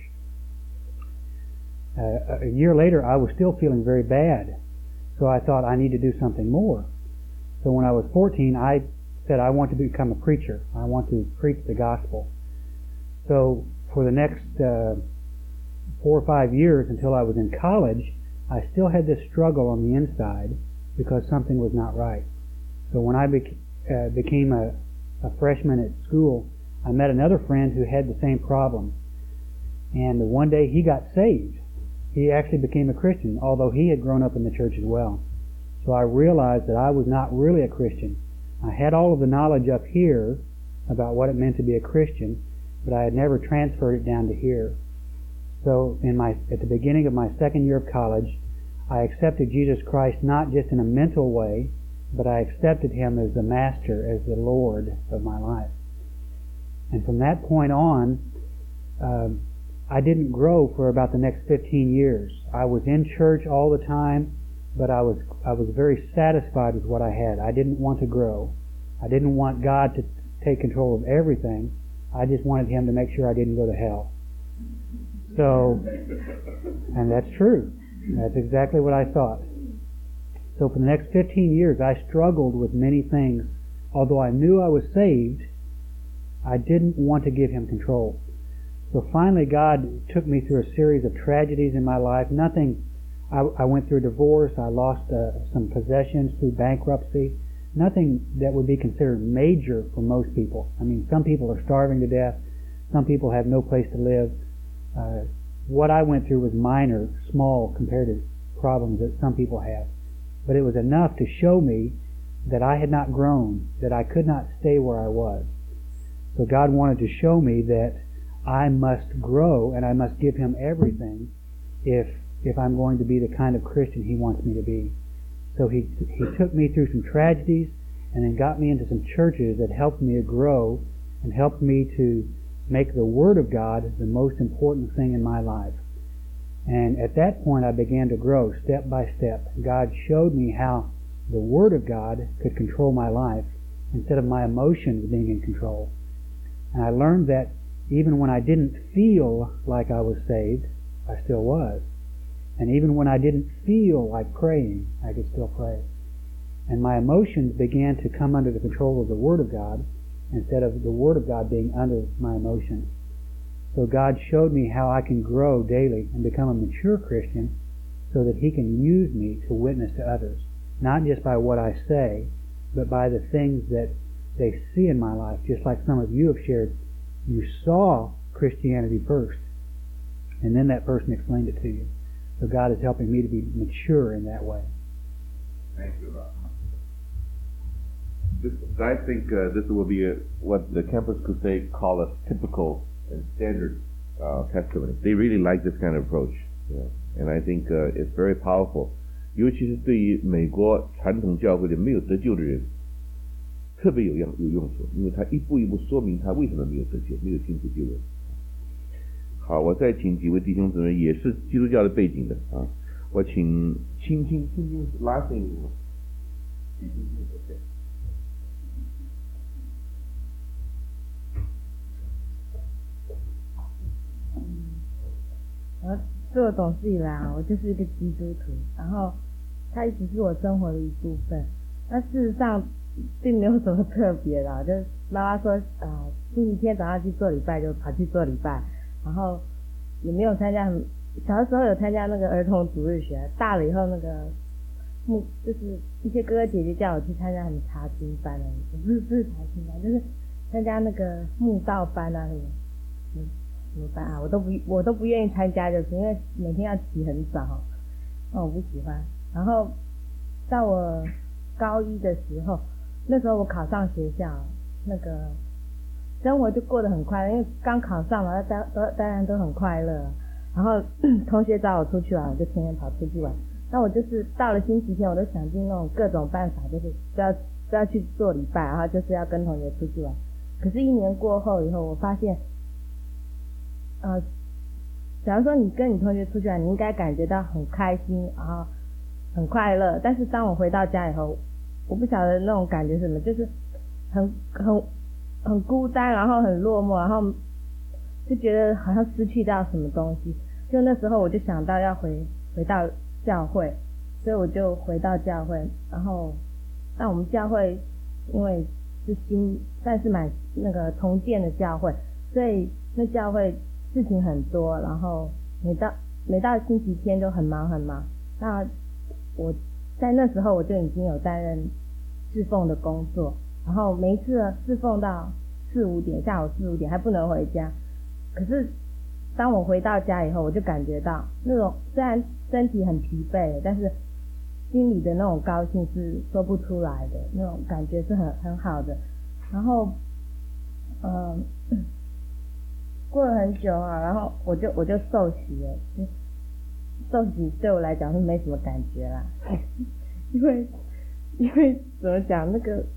A year later, I was still feeling very bad. So I thought I need to do something more. So when I was 14, I said I want to become a preacher. I want to preach the gospel. So for the next 4 or 5 years until I was in college, I still had this struggle on the inside because something was not right. So when I became a freshman at school, I met another friend who had the same problem. And one day he got saved. He actually became a Christian, although he had grown up in the church as well. So I realized that I was not really a Christian. I had all of the knowledge up here about what it meant to be a Christian, but I had never transferred it down to here. So at the beginning of my second year of college, I accepted Jesus Christ not just in a mental way, but I accepted Him as the Master, as the Lord of my life. And from that point on, I didn't grow for about the next 15 years. I was in church all the time, but I was very satisfied with what I had. I didn't want to grow. I didn't want God to take control of everything. I just wanted Him to make sure I didn't go to hell. So, and that's true. That's exactly what I thought. So for the next 15 years, I struggled with many things. Although I knew I was saved, I didn't want to give Him control. So finally, God took me through a series of tragedies in my life. I went through a divorce. I lost some possessions through bankruptcy. Nothing that would be considered major for most people. I mean, some people are starving to death. Some people have no place to live. What I went through was minor, small, compared to problems that some people have. But it was enough to show me that I had not grown, that I could not stay where I was. So God wanted to show me that I must grow and I must give Him everything if I'm going to be the kind of Christian He wants me to be. So He took me through some tragedies and then got me into some churches that helped me to grow and helped me to make the Word of God the most important thing in my life. And at that point I began to grow step by step. God showed me how the Word of God could control my life instead of my emotions being in control. And I learned that even when I didn't feel like I was saved, I still was. And even when I didn't feel like praying, I could still pray. And my emotions began to come under the control of the Word of God instead of the Word of God being under my emotions. So God showed me how I can grow daily and become a mature Christian so that He can use me to witness to others. Not just by what I say, but by the things that they see in my life. Just like some of you have shared, you saw Christianity first, and then that person explained it to you. So God is helping me to be mature in that way. Thank you, Rob. I think this will be what the Campus Crusade call a typical and standard testimony. They really like this kind of approach, and I think it's very powerful. 尤其是对于美国传统教会的没有得救的人，特别有用处，因为他一步一步说明他为什么没有得救，没有亲自救人。好，我再请几位弟兄姊妹，也是基督教的背景的啊，我请青青拉进我。 我做董事以来啊，我就是一个基督徒，然后它一直是我生活的一部分。那事实上并没有什么特别的，就是妈妈说星期天早上去做礼拜就跑去做礼拜，然后也没有参加，小的时候有参加那个儿童主日学，大了以后那个就是一些哥哥姐姐叫我去参加什么查经班啊，不是查经班，就是参加那个慕道班啊什么班啊，我都不愿意参加，就是因为每天要起很早，那我不喜欢。然后到我高一的时候，那时候我考上学校，那个生活就过得很快乐，因为刚考上嘛，当然都很快乐。然后同学找我出去玩，我就天天跑出去玩。那我就是到了星期天，我都想尽那种各种办法，就是都要去做礼拜，然后就是要跟同学出去玩。可是1年过后以后，我发现假如说你跟你同学出去玩，你应该感觉到很开心，然后很快乐。但是当我回到家以后，我不晓得那种感觉是什么，就是很孤单，然后很落寞，然后就觉得好像失去掉什么东西。就那时候我就想到要回到教会，所以我就回到教会。然后那我们教会因为是算是蛮那个重建的教会，所以那教会事情很多，然后每到星期天就很忙。那我在那时候我就已经有担任侍奉的工作，然后每一次侍奉到4、5点，下午4、5点还不能回家。可是当我回到家以后，我就感觉到那种虽然身体很疲惫，但是心里的那种高兴是说不出来的，那种感觉是很好的。然后过了很久啊，然后我就受洗了。受洗对我来讲是没什么感觉啦，因为怎么讲，那个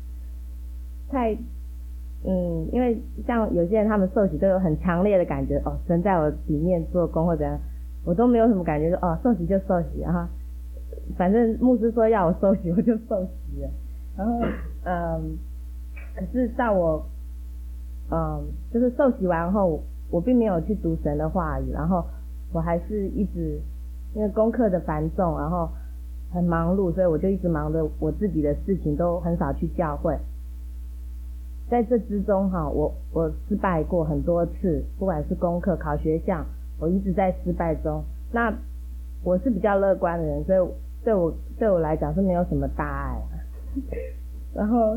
因为像有些人他们受洗都有很强烈的感觉，神在我里面做工或者怎样，我都没有什么感觉，说受洗就受洗，然后反正牧师说要我受洗我就受洗了。然后可是到我就是受洗完后，我并没有去读神的话语，然后我还是一直因为功课的繁重，然后很忙碌，所以我就一直忙着我自己的事情，都很少去教会。在这之中我失败过很多次，不管是功课考学校，我一直在失败中。那我是比较乐观的人，所以对我来讲是没有什么大碍。然后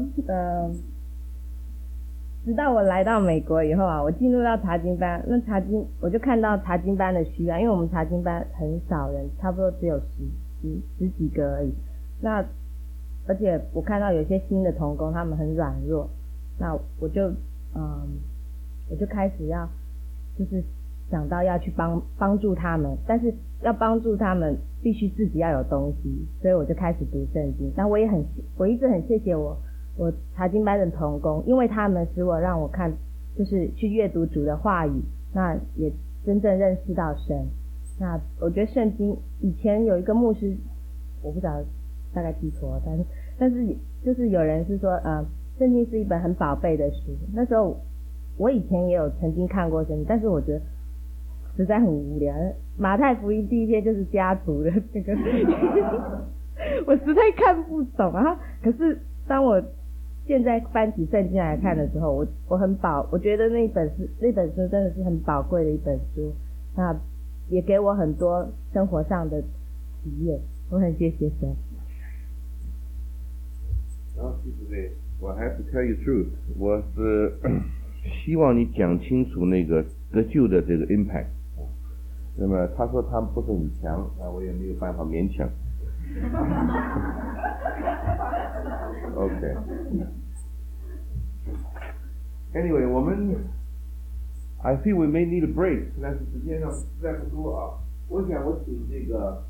直到我来到美国以后我进入到查经班，那我就看到查经班的需要，因为我们查经班很少人，差不多只有十几个而已。那而且我看到有些新的同工他们很软弱，那我就开始就是想到要去帮助他们，但是要帮助他们必须自己要有东西，所以我就开始读圣经。那我一直很谢谢我查经班的同工，因为他们使我让我看，就是去阅读主的话语，那也真正认识到神。那我觉得圣经以前有一个牧师，我不知道大概记错，但是就是有人是说圣经是一本很宝贝的书。那时候我以前也有曾经看过圣经，但是我觉得实在很无聊。马太福音第一篇就是家族的这个，我实在看不懂啊。可是当我现在翻起圣经来看的时候，我觉得那本书真的是很宝贵的一本书，那也给我很多生活上的体验，我很谢谢神。 然后弟兄妹，我 have to tell you truth， 我是希望你讲清楚那个得救的这个 impact。那么他说他不是很强，那我也没有办法勉强。OK。Anyway， 我们 I feel we may need a break， 但是时间上实在不多啊。我想我请这个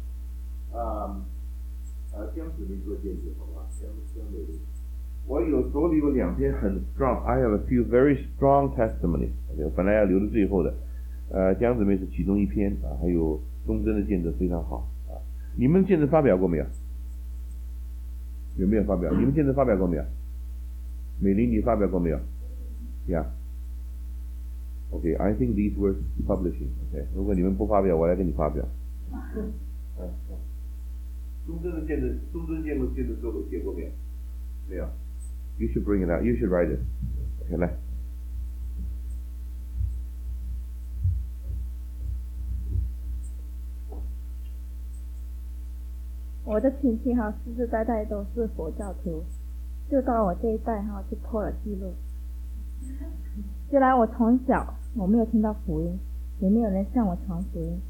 江姊妹做见证好吧？江美玲，我手里有2篇很 strong，I have a few very strong testimonies。本来要留到最后的，江姊妹是其中一篇啊，还有忠贞的见证非常好啊。你们见证发表过没有？有没有发表？你们见证发表过没有？美玲，你发表过没有？ Yeah。Okay, I think these words publishing. Okay， 如果你们不发表，我来给你发表。忠贞的见证，忠贞见证说写过没有？没有。You should bring it out. You should write it. OK， 来。 我的亲戚哈世世代代都是佛教徒，就到我这一代哈就破了记录。虽然我从小我没有听到福音，也没有人向我传福音。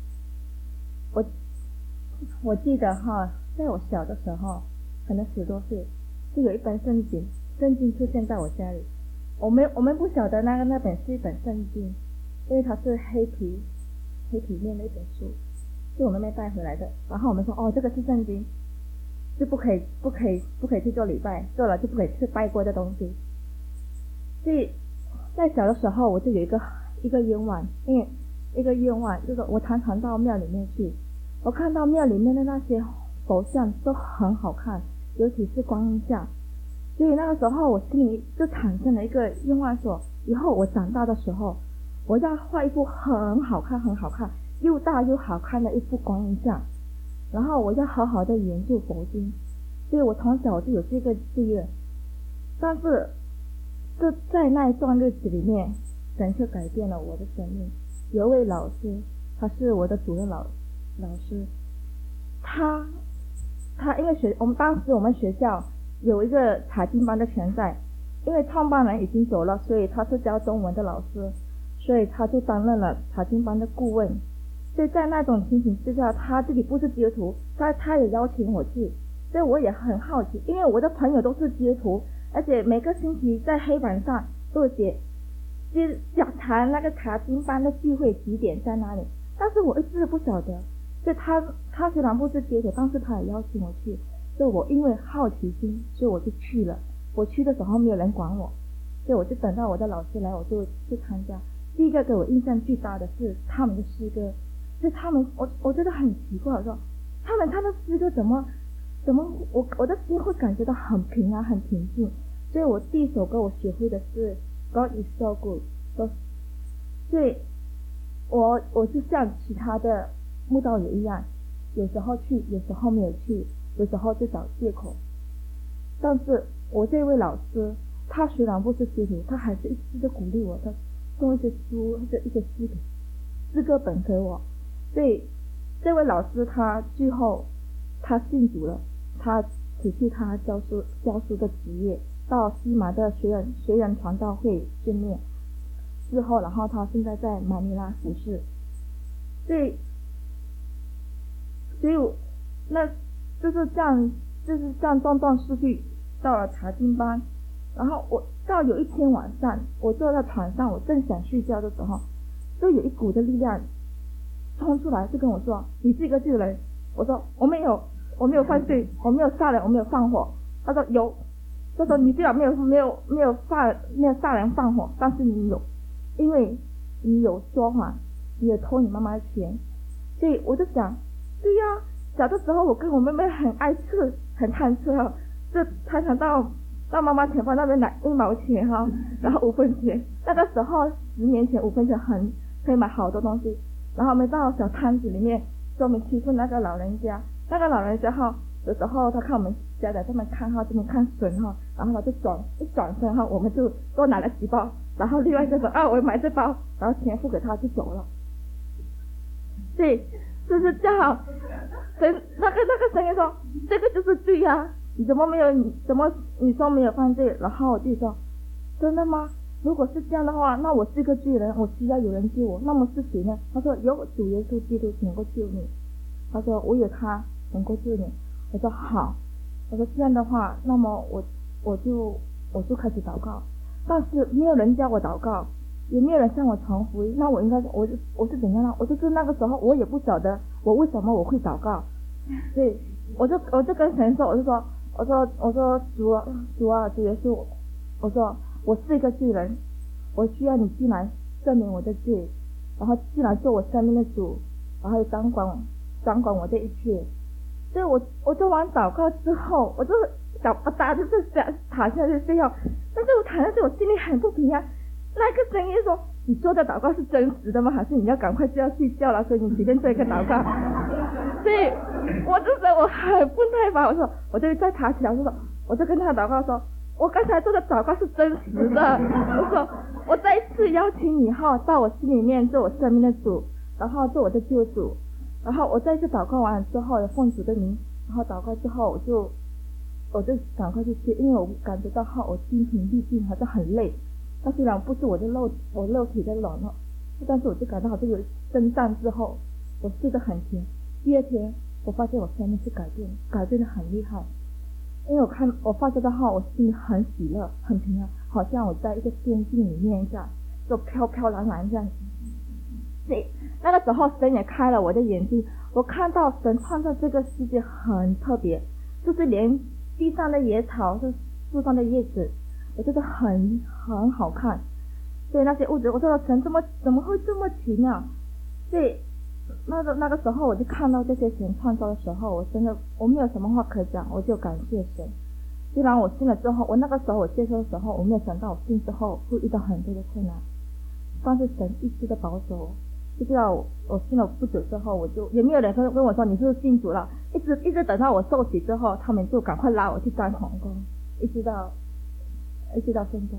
我记得哈，在我小的时候，可能10多岁，就有一本圣经出现在我家里。我们不晓得那本是一本圣经，因为它是黑皮面的一本书，是我妹妹带回来的。然后我们说哦，这个是圣经，就不可以去做礼拜，做了就不可以吃拜过的东西。所以在小的时候，我就有一个愿望，就是我常常到庙里面去，我看到庙里面的那些佛像都很好看，尤其是观音像。所以那个时候我心里就产生了一个愿望，说以后我长大的时候，我要画一幅很好看又大又好看的一幅观音像，然后我要好好的研究佛经。所以我从小就有这个志愿。但是就在那一段日子里面，神却改变了我的生命。有一位老师，他是我的主任老师，他因为当时我们学校有一个查经班的拳赛，因为创办人已经走了，所以他是教中文的老师，所以他就担任了查经班的顾问。所以在那种情形之下，他自己不是基督徒，他也邀请我去，所以我也很好奇，因为我的朋友都是基督徒，而且每个星期在黑板上都有写查那个查经班的聚会几点在哪里，但是我一直不晓得。所以他虽然不是基督徒，但是他也邀请我去，所以我因为好奇心，所以我就去了。我去的时候没有人管我，所以我就等到我的老师来，我就去参加。第一个给我印象巨大的是他们的诗歌，所以我觉得很奇怪，我说他们唱的诗歌怎么我的心会感觉到很平安很平静。所以我第一首歌我学会的是 God is so good， 所以我就像其他的慕道友一样，有时候去，有时候没有去，有时候就找借口。但是我这位老师，他虽然不是基督徒，他还是一直的鼓励我，他送一些书或者一些诗歌本给我。所以这位老师他最后他信主了，他辞去他教书的职业，到西马的学员传道会训练之后，然后他现在在马尼拉服侍。所以那就是这样断断续续到了查经班。然后我到有一天晚上，我坐在床上，我正想睡觉的时候，就有一股的力量冲出来，就跟我说你是一个罪人。我说我没有犯罪，我没有杀人，我没有放火。他说有，他说你虽然没有杀人放火，但是你有，因为你有说谎，你有偷你妈妈的钱。所以我就想，对呀，小的时候我跟我妹妹很爱吃，很贪吃，就常常到到妈妈钱包那边拿1毛钱哈，然后5分钱。那个时候10年前5分钱可以买好多东西。然后我们到小摊子里面专门欺负那个老人家。那个老人家哈，有时候他看我们家在这边看哈，这边看笋哈，然后他就一转身哈，我们就多拿了几包，然后另外一个说我买这包，然后钱付给他就走了。对，就是这样。那个神爷说这个就是罪啊，你怎么你说没有犯罪？然后我就说真的吗？如果是这样的话，那我是个罪人，我需要有人救我，那么是谁呢？他说有主耶稣基督能够救你。他说我有他能够救你。我说好。我说这样的话，那么我就开始祷告，但是没有人教我祷告，也没有人向我传福音。那我应该我是怎样呢？我就是那个时候我也不晓得我为什么我会祷告。对，我就跟神说，我说主啊主耶稣，我说我是一个罪人，我需要你进来证明我的罪，然后进来做我生命的主，然后掌管我的一切。所以我做完祷告之后，我就打就是躺下去睡觉，但是我躺下去我心里很不平安。那个声音说你做的祷告是真实的吗？还是你要赶快就要睡觉了，所以你随便做一个祷告？所以我就说我很不耐烦，我就再爬起来，我就跟他祷告说，我刚才做的祷告是真实的。我说我再一次邀请你哈到我心里面做我生命的主，然后做我的救主。然后我再次祷告完之后，奉主的名，然后祷告之后我就赶快去睡，因为我感觉到我精疲力尽，好像很累。那虽然不是我肉体在软弱，但是我就感到好像有征战之后，我睡得很甜。第二天我发现我生命是改变得很厉害，因为我发觉到我心里很喜乐，很平安，好像我在一个仙境里面这样，就飘飘然这样子。对，那个时候神也开了我的眼睛，我看到神创造这个世界很特别，就是连地上的野草，是树上的叶子，我觉得很好看。对，那些物质，我说神怎么会这么奇妙？对，那个时候我就看到这些神创造的时候，我真的我没有什么话可讲，我就感谢神。虽然我信了之后，我那个时候我接受的时候，我没有想到我信之后会遇到很多的困难，但是神一直的保守我。就知道我信了不久之后，我就也没有人跟我说你是不是信主了，一直等到我受洗之后，他们就赶快拉我去当童工，一直到现在。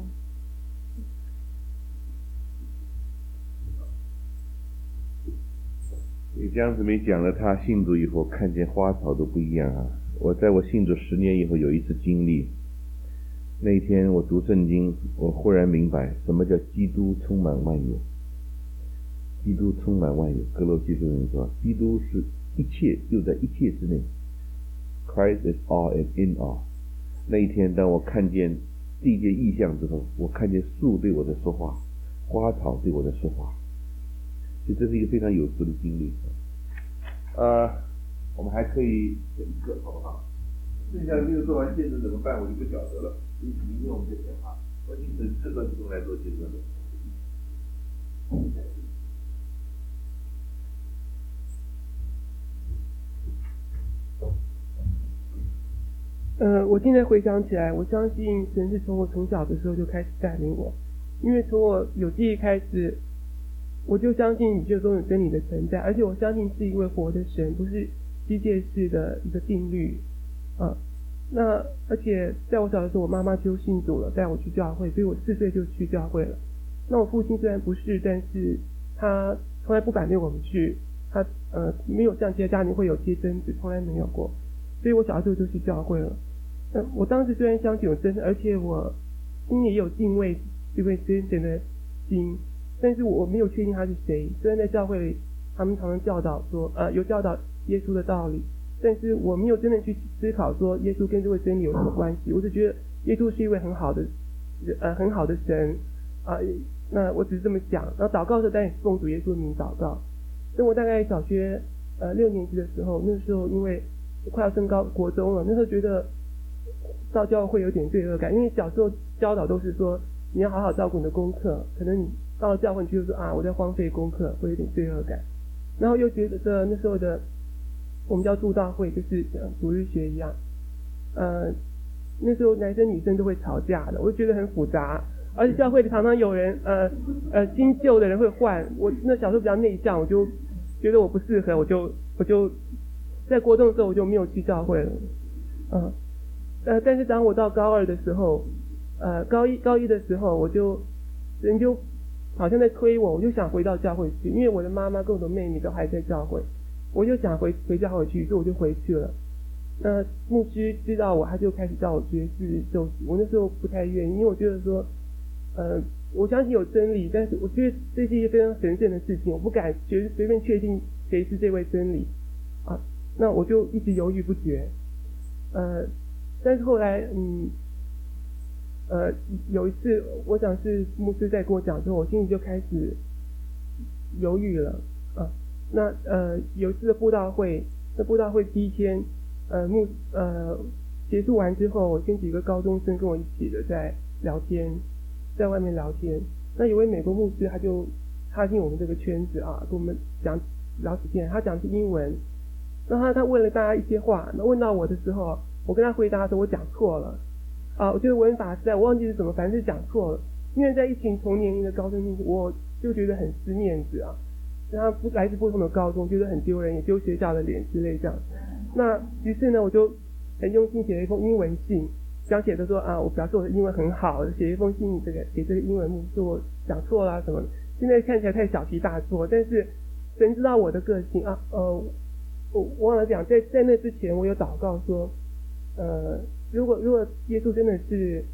你这样子没讲了，他信主以后看见花草都不一样啊！在我信主10年以后有一次经历，那一天我读圣经，我忽然明白什么叫基督充满万有。基督充满万有，哥罗西书人说，基督是一切，就在一切之内。Christ is all and in all。那一天，当我看见地界异象之后，我看见树对我的说话，花草对我的说话，所以这是一个非常有福的经历。我们还可以选一个，好不好？剩下的没有做完见证怎么办？我就不晓得了。因为明天我们再讲话，我请整4分钟来做见证。 我现在回想起来，我相信神是从我从小的时候就开始带领我，因为从我有记忆开始，我就相信宇宙中有真理的存在，而且我相信是一位活的神，不是机械式的一个定律那而且在我小的时候，我妈妈就信主了，带我去教会，所以我4岁就去教会了。那我父亲虽然不是，但是他从来不反对我们去，他没有像其他家庭会有些争执，从来没有过，所以我小时候就去教会了。我当时虽然相信有真，而且我心里也有敬畏这位真神的心，但是我没有确定他是谁。虽然在教会里他们常常教导说有教导耶稣的道理，但是我没有真的去思考说耶稣跟这位真理有什么关系。我只觉得耶稣是一位很好的神那我只是这么想。然后祷告的时候当然也是奉主耶稣的名祷告。等我大概小学6年级的时候，那时候因为快要升国中了，那时候觉得到教会有点罪恶感，因为小时候教导都是说你要好好照顾你的功课，可能你到了教会你就说我在荒废功课，会有点罪恶感。然后又觉得那时候的我们叫祝道会，就是主日学一样那时候男生女生都会吵架的，我就觉得很复杂。而且教会里常常有人新旧的人会换，我那小时候比较内向，我就觉得我不适合，我就在国中的时候我就没有去教会了。但是当我到高二的时候，高一的时候，人就好像在推我，我就想回到教会去，因为我的妈妈跟我的妹妹都还在教会，我就想回教会去，所以我就回去了。牧师知道我，他就开始叫我决志受洗。我那时候不太愿意，因为我觉得说，我相信有真理，但是我觉得这是一个非常神圣的事情，我不敢随便确定谁是这位真理啊。那我就一直犹豫不决。但是后来有一次，我想是牧师在跟我讲之后，我心里就开始犹豫了啊。那有一次的布道会，那布道会第一天，结束完之后，我跟几个高中生跟我一起的在聊天，在外面聊天。那有位美国牧师，他就踏进我们这个圈子啊，跟我们聊起天，他讲的是英文。那他问了大家一些话，那问到我的时候，我跟他回答说我讲错了啊，我觉得文法实在我忘记是什么，反正是讲错了。因为在一群同年龄的高中生，我就觉得很失面子啊，他来自不同的高中，觉得很丢人，也丢学校的脸之类这样。那于是呢，我就很用心写了一封英文信，想写的说啊，我表示我的英文很好，写一封信给这个英文牧师，我讲错啦什么的。现在看起来太小题大做，但是神知道我的个性啊，我忘了讲，在那之前我有祷告说，如果耶稣真的是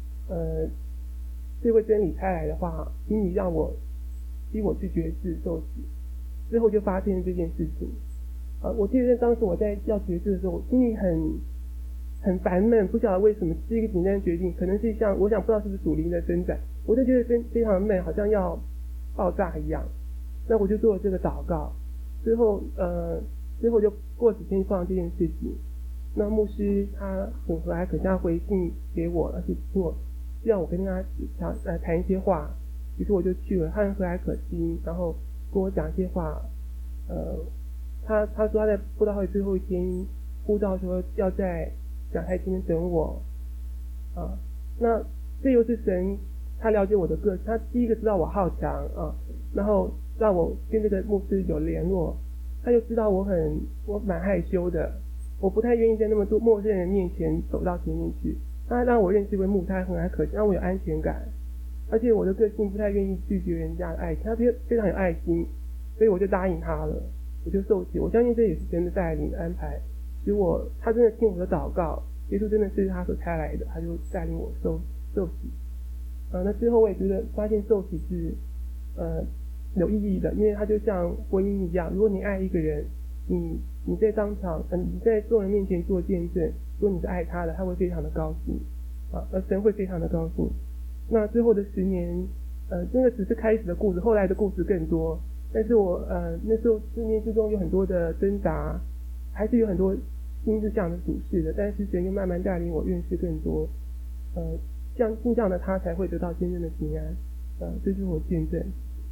这位真理差来的话，请你逼我去决志受洗。之后就发现这件事情。我记得当时我在要决志的时候，我心里很烦闷，不晓得为什么是一个简单的决定，可能是我想不知道是不是属灵的征战，我就觉得非常闷，好像要爆炸一样。那我就做了这个祷告，之后就过几天放这件事情。那牧师他很和蔼可亲，回信给我，而且希望我跟他谈一些话，于是我就去了，他很和蔼可亲，然后跟我讲一些话。他说他在布道会最后一天呼召说要在讲台前面等我啊。那这又是神，他了解我的个性，他第一个知道我好强啊，然后让我跟这个牧师有联络。他又知道我蛮害羞的，我不太愿意在那么多陌生人面前走到前面去。他让我认识一位牧师，他很蔼可亲，让我有安全感。而且我的个性不太愿意拒绝人家的爱情，他非常有爱心，所以我就答应他了，我就受洗。我相信这也是神的带领的安排，他真的听我的祷告，耶稣真的是他所差来的，他就带领我受洗。那之后我也觉得发现受洗是有意义的，因为它就像婚姻一样，如果你爱一个人，你在当场你在众人面前做见证，说你是爱他的，他会非常的高兴而神会非常的高兴。那之后的10年那个只是开始的故事，后来的故事更多。但是我那时候4年之中有很多的挣扎，还是有很多心是向着主事的，但是神又慢慢带领我认识更多像信上的他才会得到真正的平安这是我见证。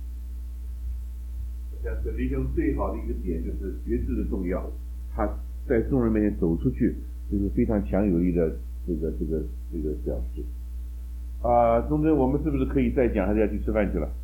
沈弟兄最好的一个点就是决志的重要，他在众人面前走出去，就是非常强有力的这个表示。钟真，我们是不是可以再讲，还是要去吃饭去了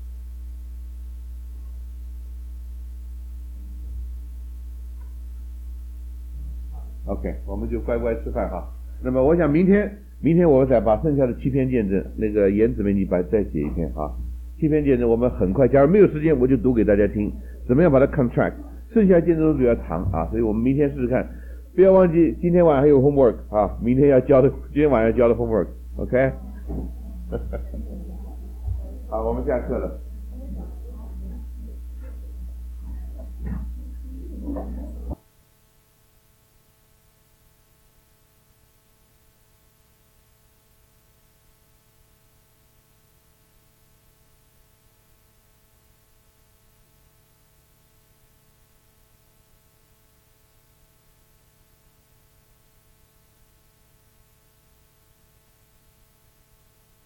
？OK， 我们就乖乖吃饭哈。那么我想明天我们再把剩下的7篇见证，那个严姊妹你再写一篇啊。7篇见证我们很快，假如没有时间我就读给大家听，怎么样把它 contract， 剩下的见证都比较长啊，所以我们明天试试看。不要忘记今天晚上还有 homework 啊，今天晚上要交的 homework， OK 好，我们下课了。